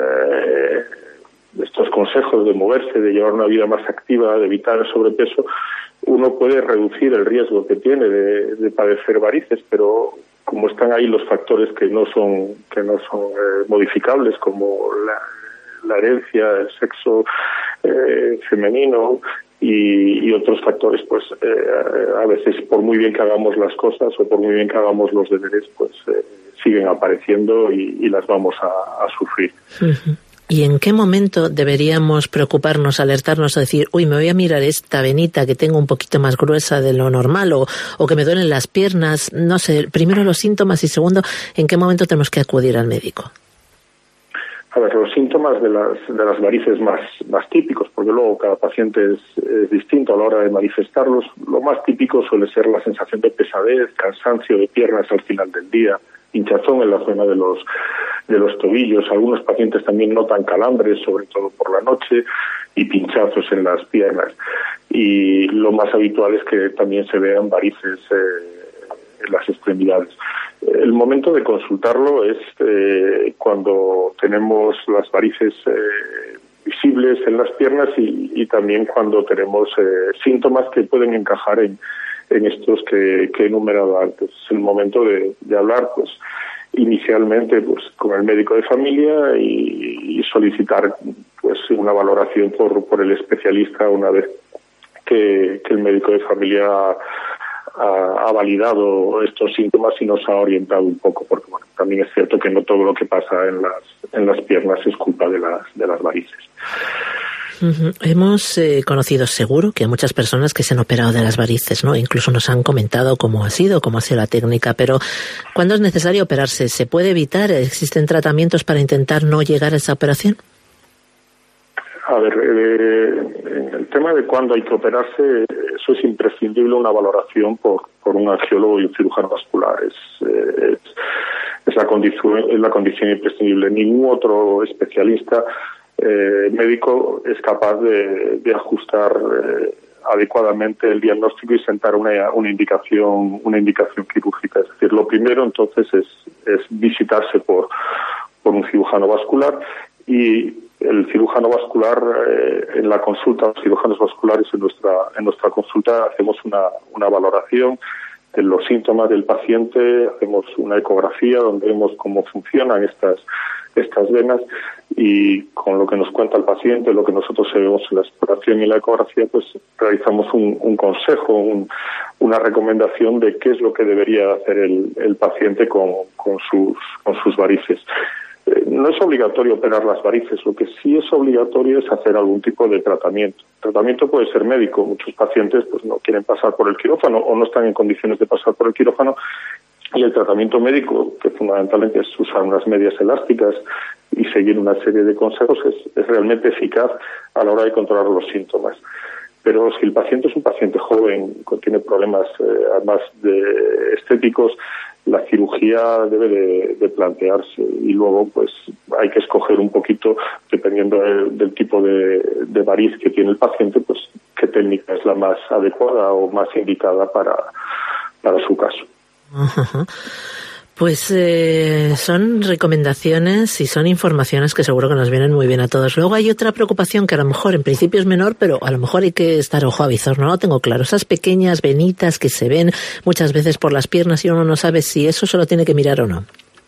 eh, estos consejos de moverse, de llevar una vida más activa, de evitar el sobrepeso, uno puede reducir el riesgo que tiene de, de padecer varices, pero como están ahí los factores que no son que no son eh, modificables, como la, la herencia, el sexo eh, femenino, Y, y otros factores, pues eh, a veces por muy bien que hagamos las cosas o por muy bien que hagamos los deberes, pues eh, siguen apareciendo y, y las vamos a, a sufrir.
Uh-huh. ¿Y en qué momento deberíamos preocuparnos, alertarnos a decir, uy, me voy a mirar esta venita que tengo un poquito más gruesa de lo normal o, o que me duelen las piernas? No sé, primero los síntomas y segundo, ¿en qué momento tenemos que acudir al médico?
A ver, los síntomas de las de las varices más más típicos, porque luego cada paciente es, es distinto a la hora de manifestarlos. Lo más típico suele ser la sensación de pesadez, cansancio de piernas al final del día, hinchazón en la zona de los de los tobillos. Algunos pacientes también notan calambres, sobre todo por la noche, y pinchazos en las piernas. Y lo más habitual es que también se vean varices eh, en las extremidades. El momento de consultarlo es eh, cuando tenemos las varices eh, visibles en las piernas y, y también cuando tenemos eh, síntomas que pueden encajar en, en estos que, que he enumerado antes. Es el momento de, de hablar, pues, inicialmente, pues, con el médico de familia y, y solicitar, pues, una valoración por, por el especialista una vez que, que el médico de familia ha, ha validado estos síntomas y nos ha orientado un poco, porque bueno, también es cierto que no todo lo que pasa en las, en las piernas es culpa de las, de las varices.
Uh-huh. Hemos eh, conocido seguro que hay muchas personas que se han operado de las varices, ¿no? Incluso nos han comentado cómo ha sido, cómo ha sido la técnica, pero ¿cuándo es necesario operarse? ¿Se puede evitar? ¿Existen tratamientos para intentar no llegar a esa operación?
A ver, eh, en el tema de cuándo hay que operarse, eso es imprescindible, una valoración por, por un angiólogo y un cirujano vascular. Es, eh, es, es, la condición, es la condición imprescindible. Ningún otro especialista eh, médico es capaz de, de ajustar eh, adecuadamente el diagnóstico y sentar una, una indicación una indicación quirúrgica. Es decir, lo primero entonces es, es visitarse por, por un cirujano vascular, y el cirujano vascular, eh, en la consulta, los cirujanos vasculares en nuestra en nuestra consulta hacemos una, una valoración de los síntomas del paciente, hacemos una ecografía donde vemos cómo funcionan estas estas venas, y con lo que nos cuenta el paciente, lo que nosotros vemos en la exploración y la ecografía, pues realizamos un, un consejo, un, una recomendación de qué es lo que debería hacer el, el paciente con, con sus con sus varices. No es obligatorio operar las varices, lo que sí es obligatorio es hacer algún tipo de tratamiento. El tratamiento puede ser médico, muchos pacientes pues no quieren pasar por el quirófano o no están en condiciones de pasar por el quirófano, y el tratamiento médico, que fundamentalmente es usar unas medias elásticas y seguir una serie de consejos, es, es realmente eficaz a la hora de controlar los síntomas. Pero si el paciente es un paciente joven, tiene problemas eh, además de estéticos, la cirugía debe de, de plantearse, y luego pues hay que escoger un poquito, dependiendo del, del tipo de, de variz que tiene el paciente, pues qué técnica es la más adecuada o más indicada para, para su caso.
Uh-huh. Pues eh, son recomendaciones y son informaciones que seguro que nos vienen muy bien a todos. Luego hay otra preocupación que a lo mejor en principio es menor, pero a lo mejor hay que estar ojo a visor, no lo tengo claro. Esas pequeñas venitas que se ven muchas veces por las piernas y uno no sabe si eso se lo tiene que mirar o no.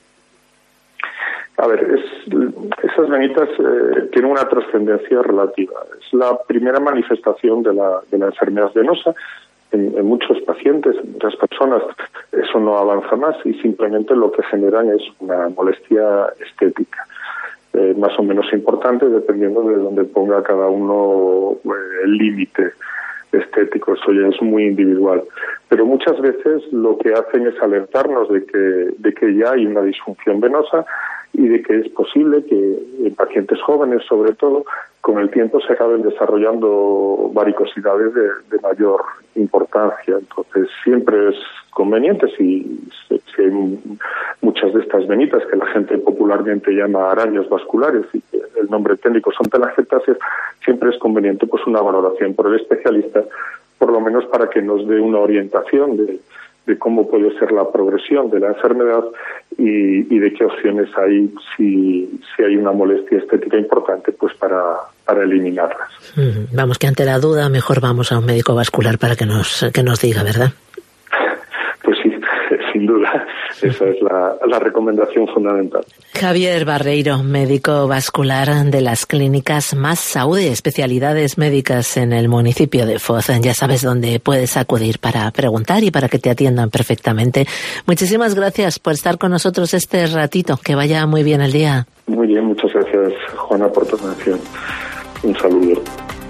A ver, es, esas venitas eh, tienen una trascendencia relativa. Es la primera manifestación de la, de la enfermedad venosa. En, en muchos pacientes, en muchas personas, eso no avanza más y simplemente lo que generan es una molestia estética, eh, más o menos importante, dependiendo de dónde ponga cada uno eh, el límite estético. Eso ya es muy individual. Pero muchas veces lo que hacen es alertarnos de que, de que ya hay una disfunción venosa y de que es posible que en pacientes jóvenes, sobre todo, con el tiempo se acaben desarrollando varicosidades de, de mayor importancia. Entonces, siempre es conveniente, si, si hay muchas de estas venitas que la gente popularmente llama arañas vasculares y que el nombre técnico son telangiectasias, siempre es conveniente pues una valoración por el especialista, por lo menos para que nos dé una orientación de, de cómo puede ser la progresión de la enfermedad y, y de qué opciones hay si, si hay una molestia estética importante pues para, para eliminarlas.
Mm, vamos, que ante la duda mejor vamos a un médico vascular para que nos, que nos diga, ¿verdad?
Pues sí, sin duda, esa es la, la recomendación fundamental.
Javier Barreiro, médico vascular de las clínicas Más Saúde, especialidades médicas en el municipio de Foz. Ya sabes dónde puedes acudir para preguntar y para que te atiendan perfectamente. Muchísimas gracias por estar con nosotros este ratito. Que vaya muy bien el día.
Muy bien, muchas gracias, Juana, por tu atención. Un saludo.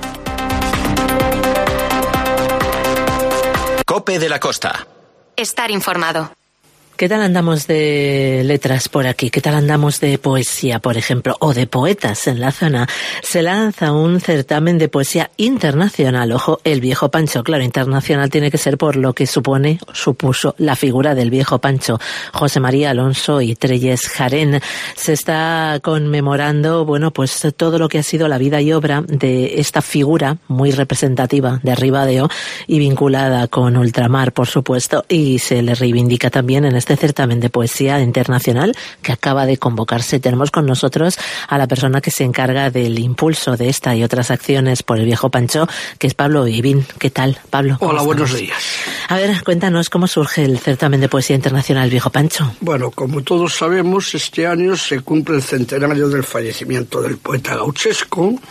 COPE de la Costa.
Estar informado.
¿Qué tal andamos de letras por aquí? ¿Qué tal andamos de poesía, por ejemplo, o de poetas en la zona? Se lanza un certamen de poesía internacional. Ojo, el Viejo Pancho. Claro, internacional tiene que ser por lo que supone, supuso, la figura del Viejo Pancho. José María Alonso y Trelles Jarén. Se está conmemorando, bueno, pues todo lo que ha sido la vida y obra de esta figura muy representativa de Ribadeo y vinculada con ultramar, por supuesto, y se le reivindica también en este certamen de poesía internacional que acaba de convocarse. Tenemos con nosotros a la persona que se encarga del impulso de esta y otras acciones por el Viejo Pancho, que es Pablo Ivín. ¿Qué tal, Pablo?
Hola, buenos días.
A ver, cuéntanos cómo surge el certamen de poesía internacional Viejo Pancho.
Bueno, como todos sabemos, este año se cumple el centenario del fallecimiento del poeta gauchesco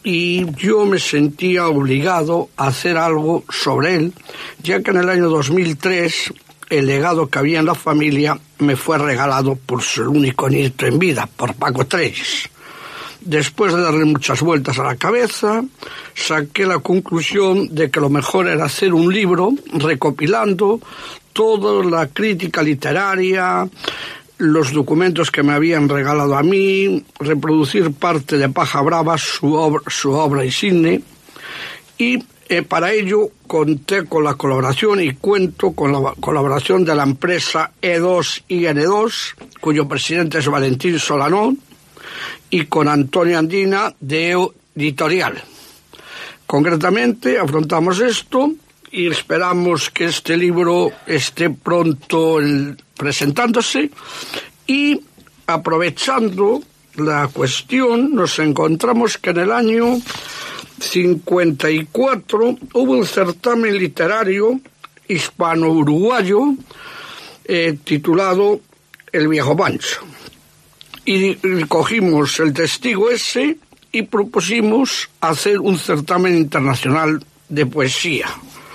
y yo me sentía obligado a hacer algo sobre él, ya que en el año dos mil tres el legado que había en la familia me fue regalado por su único nieto en vida, por Paco Trelles. Después de darle muchas vueltas a la cabeza, saqué la conclusión de que lo mejor era hacer un libro recopilando toda la crítica literaria, los documentos que me habían regalado a mí, reproducir parte de Paja Brava, su obra, su obra insigne, y eh, para ello conté con la colaboración y cuento con la colaboración de la empresa E dos I N dos, cuyo presidente es Valentín Solanó, y con Antonio Andina de E O Editorial. Concretamente, afrontamos esto y esperamos que este libro esté pronto el, presentándose, y aprovechando la cuestión, nos encontramos que en el año cincuenta y cuatro hubo un certamen literario hispano-uruguayo eh, titulado El Viejo Pancho. Y cogimos el testigo ese y propusimos hacer un certamen internacional de poesía.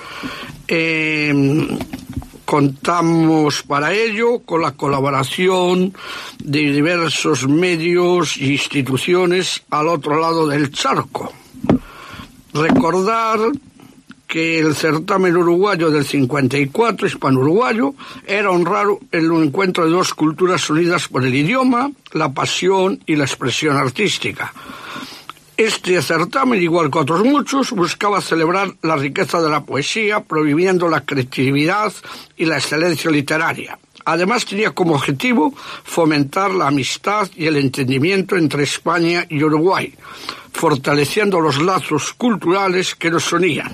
Eh, contamos para ello con la colaboración de diversos medios e instituciones al otro lado del charco. Recordar que el certamen uruguayo del cincuenta y cuatro, hispano-uruguayo, era honrar el encuentro de dos culturas unidas por el idioma, la pasión y la expresión artística. Este certamen, igual que otros muchos, buscaba celebrar la riqueza de la poesía, promoviendo la creatividad y la excelencia literaria. Además, tenía como objetivo fomentar la amistad y el entendimiento entre España y Uruguay, fortaleciendo los lazos culturales que nos unían.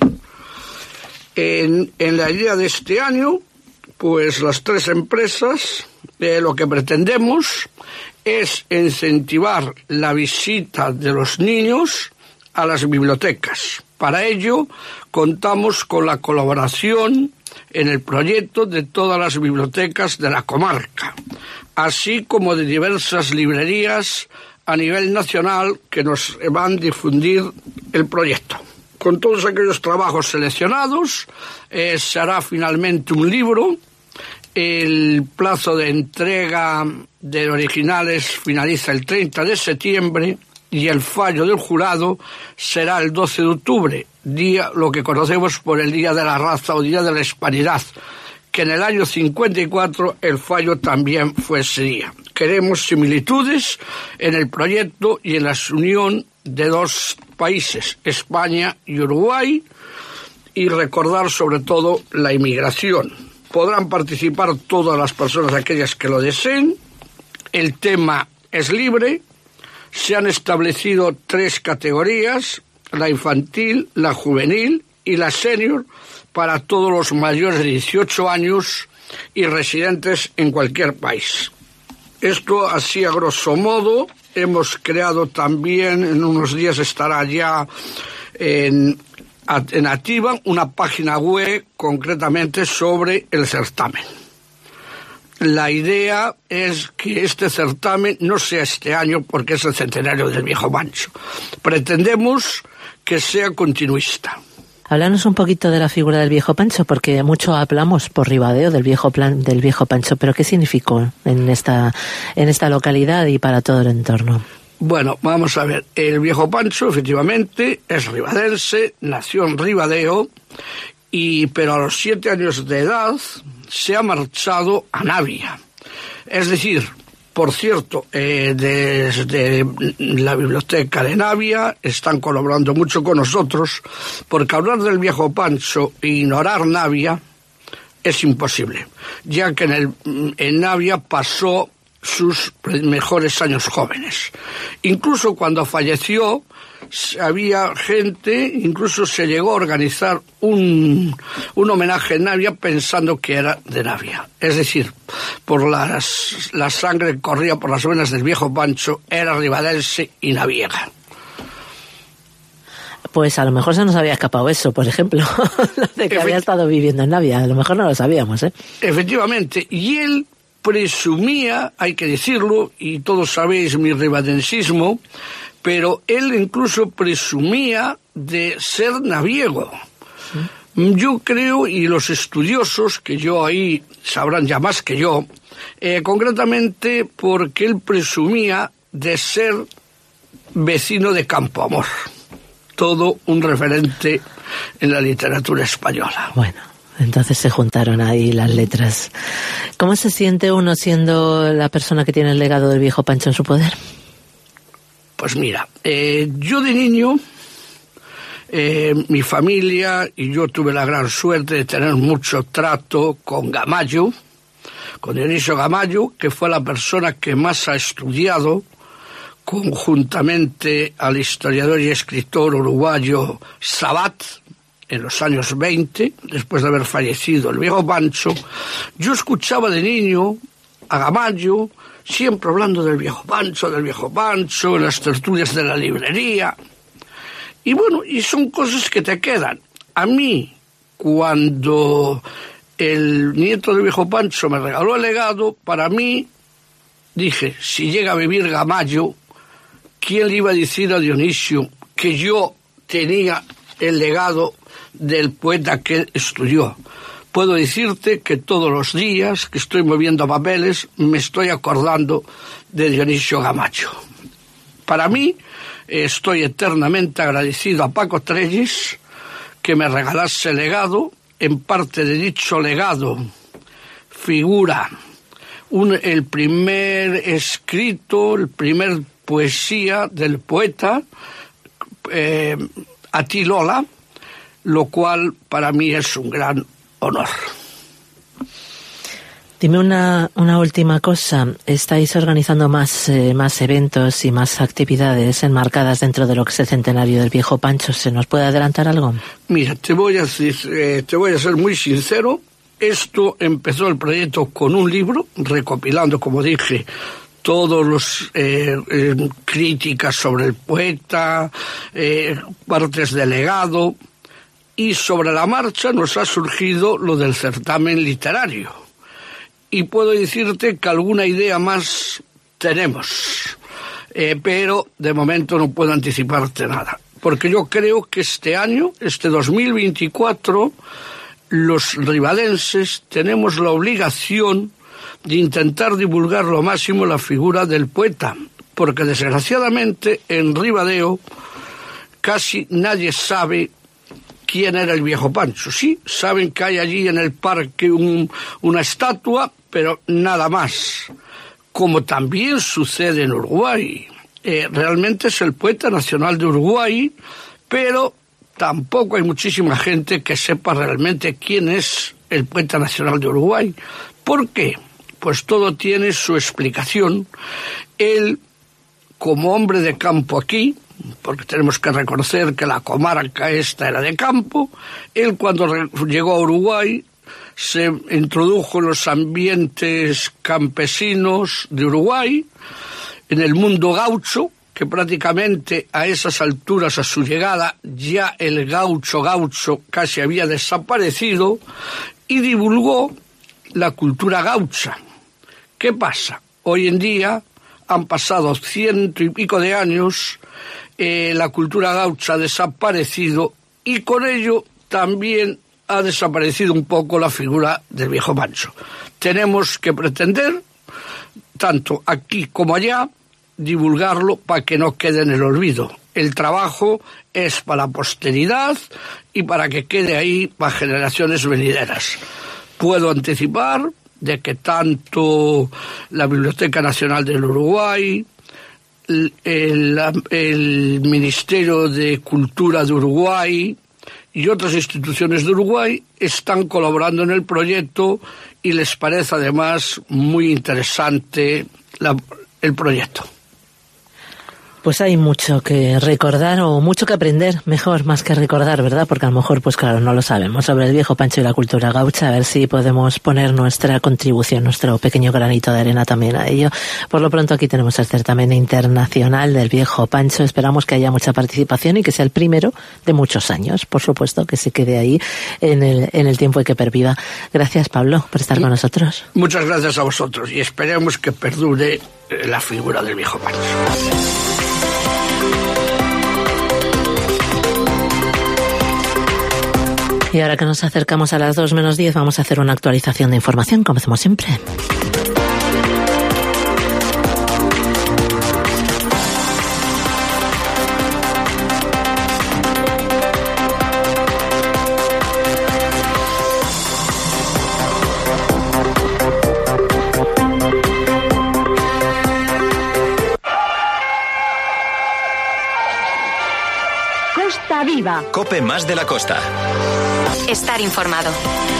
En, en la idea de este año, pues las tres empresas, eh, lo que pretendemos es incentivar la visita de los niños a las bibliotecas. Para ello, contamos con la colaboración en el proyecto de todas las bibliotecas de la comarca, así como de diversas librerías a nivel nacional que nos van a difundir el proyecto. Con todos aquellos trabajos seleccionados, eh, se hará finalmente un libro. El plazo de entrega de originales finaliza el treinta de septiembre y el fallo del jurado será el doce de octubre, día lo que conocemos por el Día de la Raza o Día de la Hispanidad, que en el año cincuenta y cuatro el fallo también fue ese día. Queremos similitudes en el proyecto y en la unión de dos países, España y Uruguay, y recordar sobre todo la inmigración. Podrán participar todas las personas, aquellas que lo deseen. El tema es libre. Se han establecido tres categorías: la infantil, la juvenil y la senior, para todos los mayores de dieciocho años y residentes en cualquier país. Esto así a grosso modo. Hemos creado también, en unos días estará ya en, en activa, una página web concretamente sobre el certamen. La idea es que este certamen no sea este año porque es el centenario del Viejo Pancho. Pretendemos que sea continuista.
Háblanos un poquito de la figura del Viejo Pancho, porque mucho hablamos por Ribadeo del viejo plan, del Viejo Pancho, pero ¿qué significó en esta, en esta localidad y para todo el entorno?
Bueno, vamos a ver. El Viejo Pancho, efectivamente, es ribadense, nació en Ribadeo, y, pero a los siete años de edad se ha marchado a Navia. Es decir, por cierto, eh, desde la biblioteca de Navia están colaborando mucho con nosotros, porque hablar del Viejo Pancho e ignorar Navia es imposible, ya que en, el, en Navia pasó sus mejores años jóvenes. Incluso cuando falleció, había gente, incluso se llegó a organizar un, un homenaje en Navia pensando que era de Navia. Es decir, por las, la sangre que corría por las venas del Viejo Pancho, era ribadense y naviega.
Pues a lo mejor se nos había escapado eso, por ejemplo, de que Efect- había estado viviendo en Navia. A lo mejor no lo sabíamos, ¿eh?
Efectivamente, y él presumía, hay que decirlo, y todos sabéis mi ribadensismo, pero él incluso presumía de ser naviego. ¿Sí? Yo creo, y los estudiosos, que yo ahí sabrán ya más que yo, eh, concretamente porque él presumía de ser vecino de Campoamor. Todo un referente en la literatura española.
Bueno, entonces se juntaron ahí las letras. ¿Cómo se siente uno siendo la persona que tiene el legado del viejo Pancho en su poder?
Pues mira, eh, yo de niño, eh, mi familia y yo tuve la gran suerte de tener mucho trato con Gamayo, con Dionisio Gamayo, que fue la persona que más ha estudiado, conjuntamente al historiador y escritor uruguayo Sabat, en los años veinte, después de haber fallecido el viejo Pancho. Yo escuchaba de niño a Gamayo siempre hablando del viejo Pancho, del viejo Pancho, en las tertulias de la librería. Y bueno, y son cosas que te quedan. A mí, cuando el nieto del viejo Pancho me regaló el legado, para mí, dije, si llega a vivir Gamayo, ¿quién le iba a decir a Dionisio que yo tenía el legado del poeta que él estudió? Puedo decirte que todos los días que estoy moviendo papeles me estoy acordando de Dionisio Gamayo. Para mí, estoy eternamente agradecido a Paco Trellis que me regalase el legado. En parte de dicho legado figura un, el primer escrito, el primer poesía del poeta, eh, A ti Lola, lo cual para mí es un gran honor.
Dime una, una última cosa. Estáis organizando más, eh, más eventos y más actividades enmarcadas dentro de lo que es el centenario del viejo Pancho. ¿Se nos puede adelantar algo?
Mira, te voy a, eh, te voy a ser muy sincero. Esto empezó el proyecto con un libro, recopilando, como dije, todos los eh, eh, críticas sobre el poeta, eh, partes del legado, y sobre la marcha nos ha surgido lo del certamen literario. Y puedo decirte que alguna idea más tenemos, eh, pero de momento no puedo anticiparte nada, porque yo creo que este año, este dos mil veinticuatro, los ribadenses tenemos la obligación de intentar divulgar lo máximo la figura del poeta, porque desgraciadamente en Ribadeo casi nadie sabe quién era el viejo Pancho. Sí, saben que hay allí en el parque un, una estatua, pero nada más. Como también sucede en Uruguay. Eh, realmente es el poeta nacional de Uruguay, pero tampoco hay muchísima gente que sepa realmente quién es el poeta nacional de Uruguay. ¿Por qué? Pues todo tiene su explicación. Él, como hombre de campo aquí, porque tenemos que reconocer que la comarca esta era de campo, él cuando llegó a Uruguay se introdujo en los ambientes campesinos de Uruguay, en el mundo gaucho, que prácticamente a esas alturas, a su llegada, ya el gaucho gaucho casi había desaparecido, y divulgó la cultura gaucha. ¿Qué pasa? Hoy en día han pasado ciento y pico de años, eh, la cultura gaucha ha desaparecido y con ello también ha desaparecido un poco la figura del viejo Pancho. Tenemos que pretender, tanto aquí como allá, divulgarlo para que no quede en el olvido. El trabajo es para la posteridad y para que quede ahí para generaciones venideras. Puedo anticipar de que tanto la Biblioteca Nacional del Uruguay, el, el, el Ministerio de Cultura de Uruguay y otras instituciones de Uruguay están colaborando en el proyecto y les parece además muy interesante la, el proyecto.
Pues hay mucho que recordar o mucho que aprender, mejor, más que recordar, ¿verdad? Porque a lo mejor, pues claro, no lo sabemos sobre el viejo Pancho y la cultura gaucha, a ver si podemos poner nuestra contribución, nuestro pequeño granito de arena también a ello. Por lo pronto aquí tenemos el certamen internacional del viejo Pancho, esperamos que haya mucha participación y que sea el primero de muchos años, por supuesto, que se quede ahí en el, en el tiempo y que perviva. Gracias, Pablo, por estar con nosotros.
Muchas gracias a vosotros y esperemos que perdure la figura del viejo Pancho.
Y ahora que nos acercamos a las dos menos diez, vamos a hacer una actualización de información, como hacemos siempre.
Costa Viva.
Cope más de la costa.
Estar informado.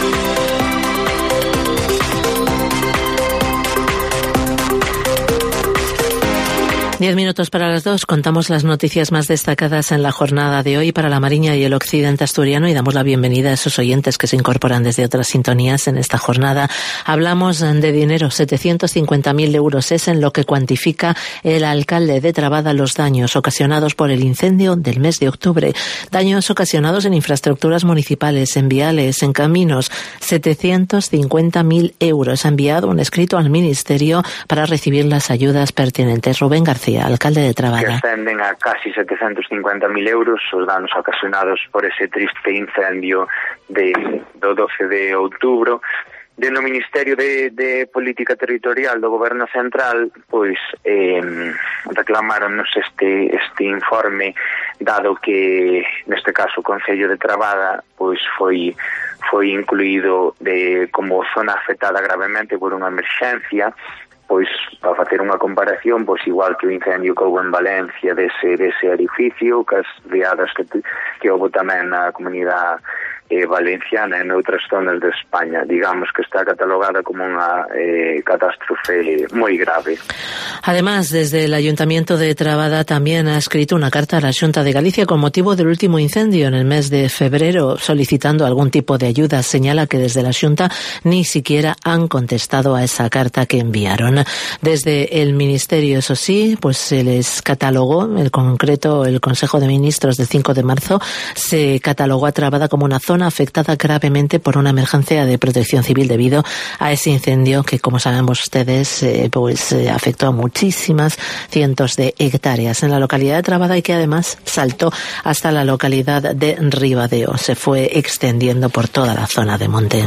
Diez minutos para las dos, contamos las noticias más destacadas en la jornada de hoy para la Mariña y el occidente asturiano y damos la bienvenida a esos oyentes que se incorporan desde otras sintonías en esta jornada. Hablamos de dinero, setecientos cincuenta mil euros es en lo que cuantifica el alcalde de Trabada los daños ocasionados por el incendio del mes de octubre. Daños ocasionados en infraestructuras municipales, en viales, en caminos. setecientos cincuenta mil euros. Ha enviado un escrito al Ministerio para recibir las ayudas pertinentes. Rubén García, alcalde de Trabada.
Que ascenden a casi setecientos cincuenta mil euros os danos ocasionados por ese triste incendio de, do doce de outubro. Dentro do Ministerio de, de Política Territorial do Goberno Central, pois eh, reclamáronnos este, este informe, dado que neste caso o Concello de Trabada pois foi foi incluído de, como zona afectada gravemente por unha emerxencia. Pois, para facer unha comparación, pois igual que o incendio que houve en Valencia dese, dese edificio, que as riadas que, que houve tamén na comunidade eh, valenciana en outras zonas de España, digamos que está catalogada como unha eh, catástrofe moi grave.
Además, desde el Ayuntamiento de Trabada también ha escrito una carta a la Xunta de Galicia con motivo del último incendio en el mes de febrero, solicitando algún tipo de ayuda. Señala que desde la Xunta ni siquiera han contestado a esa carta que enviaron. Desde el Ministerio, eso sí, pues se les catalogó, en concreto el Consejo de Ministros del cinco de marzo, se catalogó a Trabada como una zona afectada gravemente por una emergencia de protección civil debido a ese incendio que, como sabemos ustedes, eh, pues eh, afectó a muchísimas cientos de hectáreas en la localidad de Trabada y que además saltó hasta la localidad de Ribadeo. Se fue extendiendo por toda la zona de monte.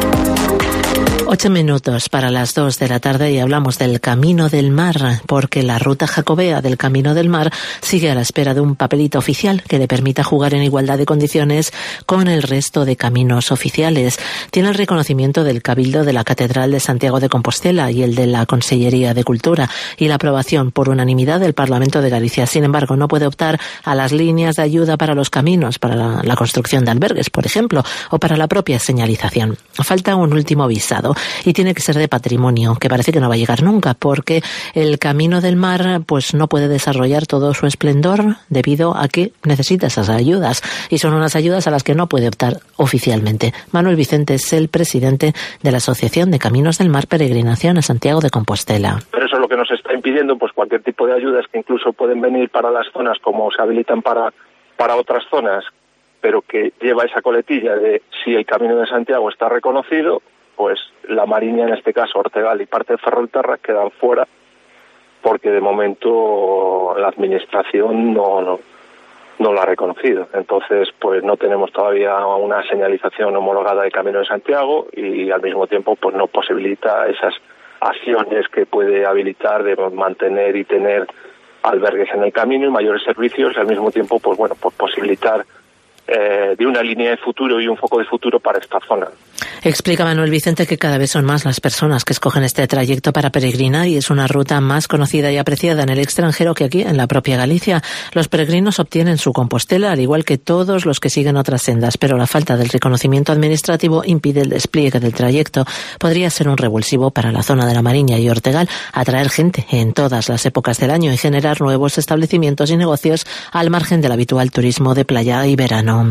Ocho minutos para las dos de la tarde y hablamos del Camino del Mar, porque la ruta jacobea del Camino del Mar sigue a la espera de un papelito oficial que le permita jugar en igualdad de condiciones con el resto de caminos oficiales. Tiene el reconocimiento del Cabildo de la Catedral de Santiago de Compostela y el de la Consellería de Cultura y la aprobación por unanimidad del Parlamento de Galicia. Sin embargo, no puede optar a las líneas de ayuda para los caminos, para la, la construcción de albergues, por ejemplo, o para la propia señalización. Falta un último visado y tiene que ser de patrimonio, que parece que no va a llegar nunca, porque el Camino del Mar pues no puede desarrollar todo su esplendor debido a que necesita esas ayudas, y son unas ayudas a las que no puede optar oficialmente. Manuel Vicente es el presidente de la Asociación de Caminos del Mar Peregrinación a Santiago de Compostela.
Pero eso es lo que nos está impidiendo, pues cualquier tipo de ayudas que incluso pueden venir para las zonas como se habilitan para, para otras zonas, pero que lleva esa coletilla de si el Camino de Santiago está reconocido, pues la Mariña, en este caso Ortegal y parte de Ferrolterra, quedan fuera porque de momento la administración no, no, no la ha reconocido. Entonces, pues no tenemos todavía una señalización homologada del Camino de Santiago y al mismo tiempo pues no posibilita esas acciones que puede habilitar de mantener y tener albergues en el camino y mayores servicios y al mismo tiempo pues bueno, pues posibilitar Eh, de una línea de futuro y un foco de futuro para esta zona.
Explica Manuel Vicente que cada vez son más las personas que escogen este trayecto para peregrinar y es una ruta más conocida y apreciada en el extranjero que aquí en la propia Galicia. Los peregrinos obtienen su Compostela al igual que todos los que siguen otras sendas, pero la falta del reconocimiento administrativo impide el despliegue del trayecto. Podría ser un revulsivo para la zona de la Mariña y Ortegal, atraer gente en todas las épocas del año y generar nuevos establecimientos y negocios al margen del habitual turismo de playa y verano.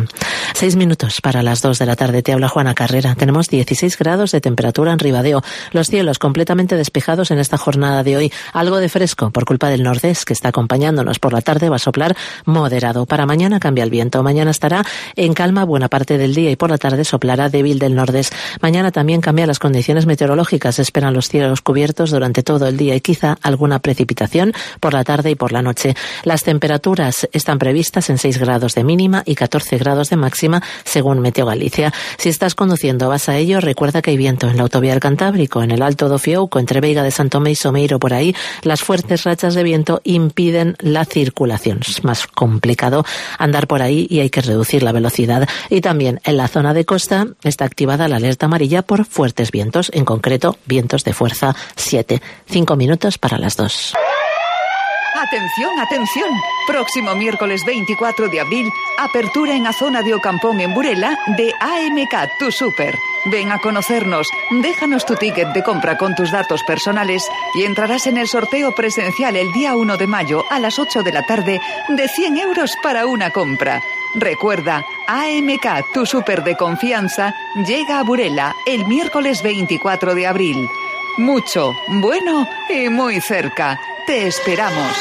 Seis minutos para las dos de la tarde. Te habla Juana Carrera. Tenemos dieciséis grados de temperatura en Ribadeo. Los cielos completamente despejados en esta jornada de hoy. Algo de fresco por culpa del nordés que está acompañándonos por la tarde. Va a soplar moderado. Para mañana cambia el viento. Mañana estará en calma buena parte del día y por la tarde soplará débil del nordés. Mañana también cambian las condiciones meteorológicas. Se esperan los cielos cubiertos durante todo el día y quizá alguna precipitación por la tarde y por la noche. Las temperaturas están previstas en seis grados de mínima y catorce grados de máxima según Meteo Galicia. Si estás conduciendo vas a ello, recuerda que hay viento en la autovía del Cantábrico, en el Alto do Fiouco, entre Veiga de Santomé y Someiro. Por ahí las fuertes rachas de viento impiden la circulación. Es más complicado andar por ahí y hay que reducir la velocidad. Y también en la zona de costa está activada la alerta amarilla por fuertes vientos, en concreto vientos de fuerza siete. Cinco minutos para las dos.
Atención, atención. Próximo miércoles veinticuatro de abril, apertura en la zona de Ocampón en Burela de A M K Tu Super. Ven a conocernos, déjanos tu ticket de compra con tus datos personales y entrarás en el sorteo presencial el día uno de mayo a las ocho de la tarde de cien euros para una compra. Recuerda, A M K Tu Super de confianza llega a Burela el miércoles veinticuatro de abril. Mucho, bueno y muy cerca. Te esperamos.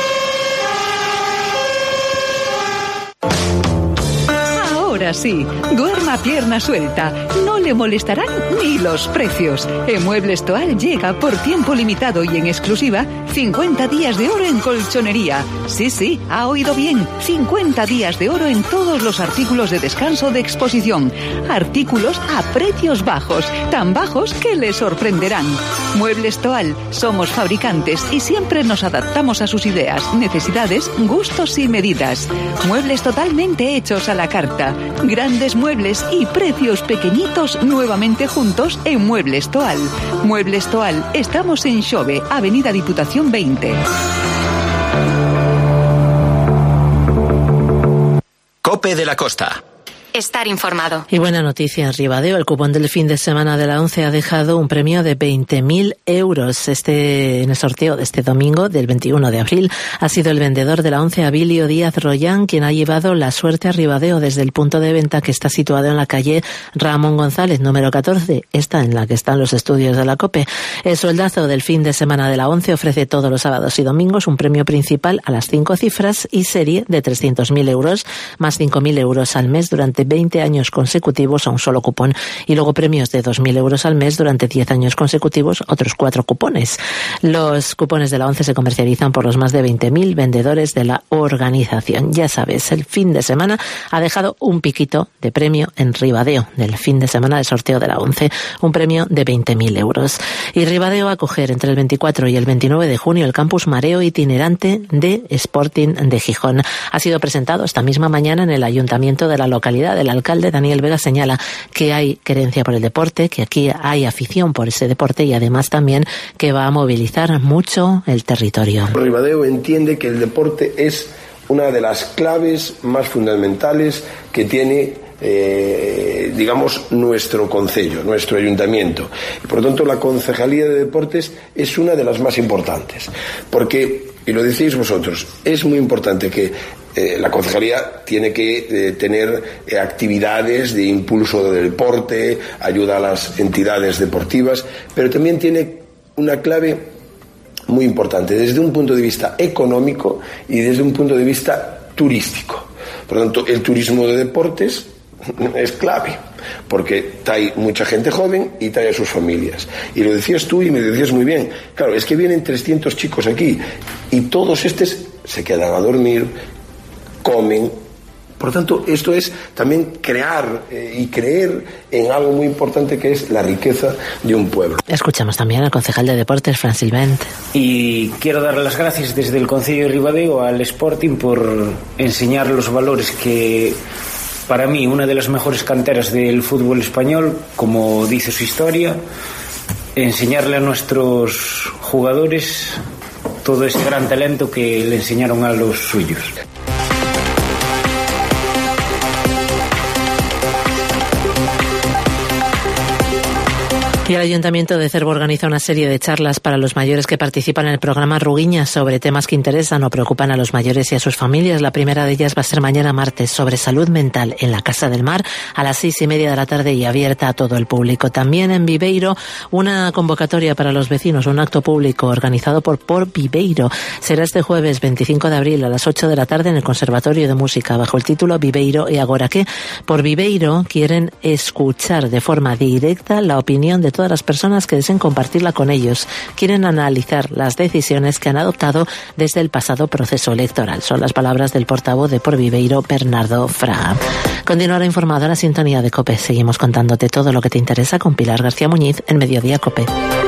Ahora sí, duerma a pierna suelta. No le molestarán ni los precios. En Muebles Toal llega por tiempo limitado y en exclusiva cincuenta días de oro en colchonería. Sí, sí, ha oído bien. cincuenta días de oro en todos los artículos de descanso de exposición. Artículos a precios bajos, tan bajos que le sorprenderán. Muebles Toal, somos fabricantes y siempre nos adaptamos a sus ideas, necesidades, gustos y medidas. Muebles totalmente hechos a la carta. Grandes muebles y precios pequeñitos nuevamente juntos en Muebles Toal. Muebles Toal, estamos en Xove, Avenida Diputación veinte.
Cope de la Costa.
Estar informado.
Y buena noticia en Ribadeo. El cupón del fin de semana de la ONCE ha dejado un premio de veinte mil euros. Este, en el sorteo de este domingo, del veintiuno de abril, ha sido el vendedor de la ONCE, Abilio Díaz Royán, quien ha llevado la suerte a Ribadeo desde el punto de venta que está situado en la calle Ramón González, número catorce, esta en la que están los estudios de la COPE. El sueldazo del fin de semana de la ONCE ofrece todos los sábados y domingos un premio principal a las cinco cifras y serie de trescientos mil euros, más cinco mil euros al mes durante veinte años consecutivos a un solo cupón y luego premios de dos mil euros al mes durante diez años consecutivos, otros cuatro cupones. Los cupones de la ONCE se comercializan por los más de veinte mil vendedores de la organización. Ya sabes, el fin de semana ha dejado un piquito de premio en Ribadeo, del fin de semana del sorteo de la ONCE, un premio de veinte mil euros. Y Ribadeo va a acoger entre el veinticuatro y el veintinueve de junio el campus Mareo itinerante de Sporting de Gijón. Ha sido presentado esta misma mañana en el ayuntamiento de la localidad. El alcalde Daniel Vega señala que hay querencia por el deporte, que aquí hay afición por ese deporte y además también que va a movilizar mucho el territorio.
Ribadeo entiende que el deporte es una de las claves más fundamentales que tiene eh, digamos nuestro concello, nuestro ayuntamiento. Y por lo tanto la Concejalía de Deportes es una de las más importantes, porque, y lo decís vosotros, es muy importante que Eh, la concejalía tiene que eh, tener eh, actividades de impulso del deporte, ayuda a las entidades deportivas, pero también tiene una clave muy importante desde un punto de vista económico y desde un punto de vista turístico. Por lo tanto, el turismo de deportes es clave, porque trae mucha gente joven y trae a sus familias. Y lo decías tú y me decías muy bien. Claro, es que vienen trescientos chicos aquí y todos estos se quedan a dormir, comen. Por tanto, esto es también crear eh, y creer en algo muy importante que es la riqueza de un pueblo.
Escuchamos también al concejal de Deportes, Fran Silvent.
Y quiero dar las gracias desde el Concello de Ribadeo al Sporting por enseñar los valores que, para mí, una de las mejores canteras del fútbol español, como dice su historia, enseñarle a nuestros jugadores todo ese gran talento que le enseñaron a los suyos.
Y el Ayuntamiento de Cervo organiza una serie de charlas para los mayores que participan en el programa Ruguiña sobre temas que interesan o preocupan a los mayores y a sus familias. La primera de ellas va a ser mañana martes sobre salud mental en la Casa del Mar a las seis y media de la tarde y abierta a todo el público. También en Viveiro una convocatoria para los vecinos, un acto público organizado por Por Viveiro. Será este jueves veinticinco de abril a las ocho de la tarde en el Conservatorio de Música bajo el título Viveiro e Agora Que. Por Viveiro quieren escuchar de forma directa la opinión de todas las personas que deseen compartirla con ellos. Quieren analizar las decisiones que han adoptado desde el pasado proceso electoral. Son las palabras del portavoz de Por Viveiro, Bernardo Fraga. Continuará informado a la sintonía de COPE. Seguimos contándote todo lo que te interesa con Pilar García Muñiz en Mediodía COPE.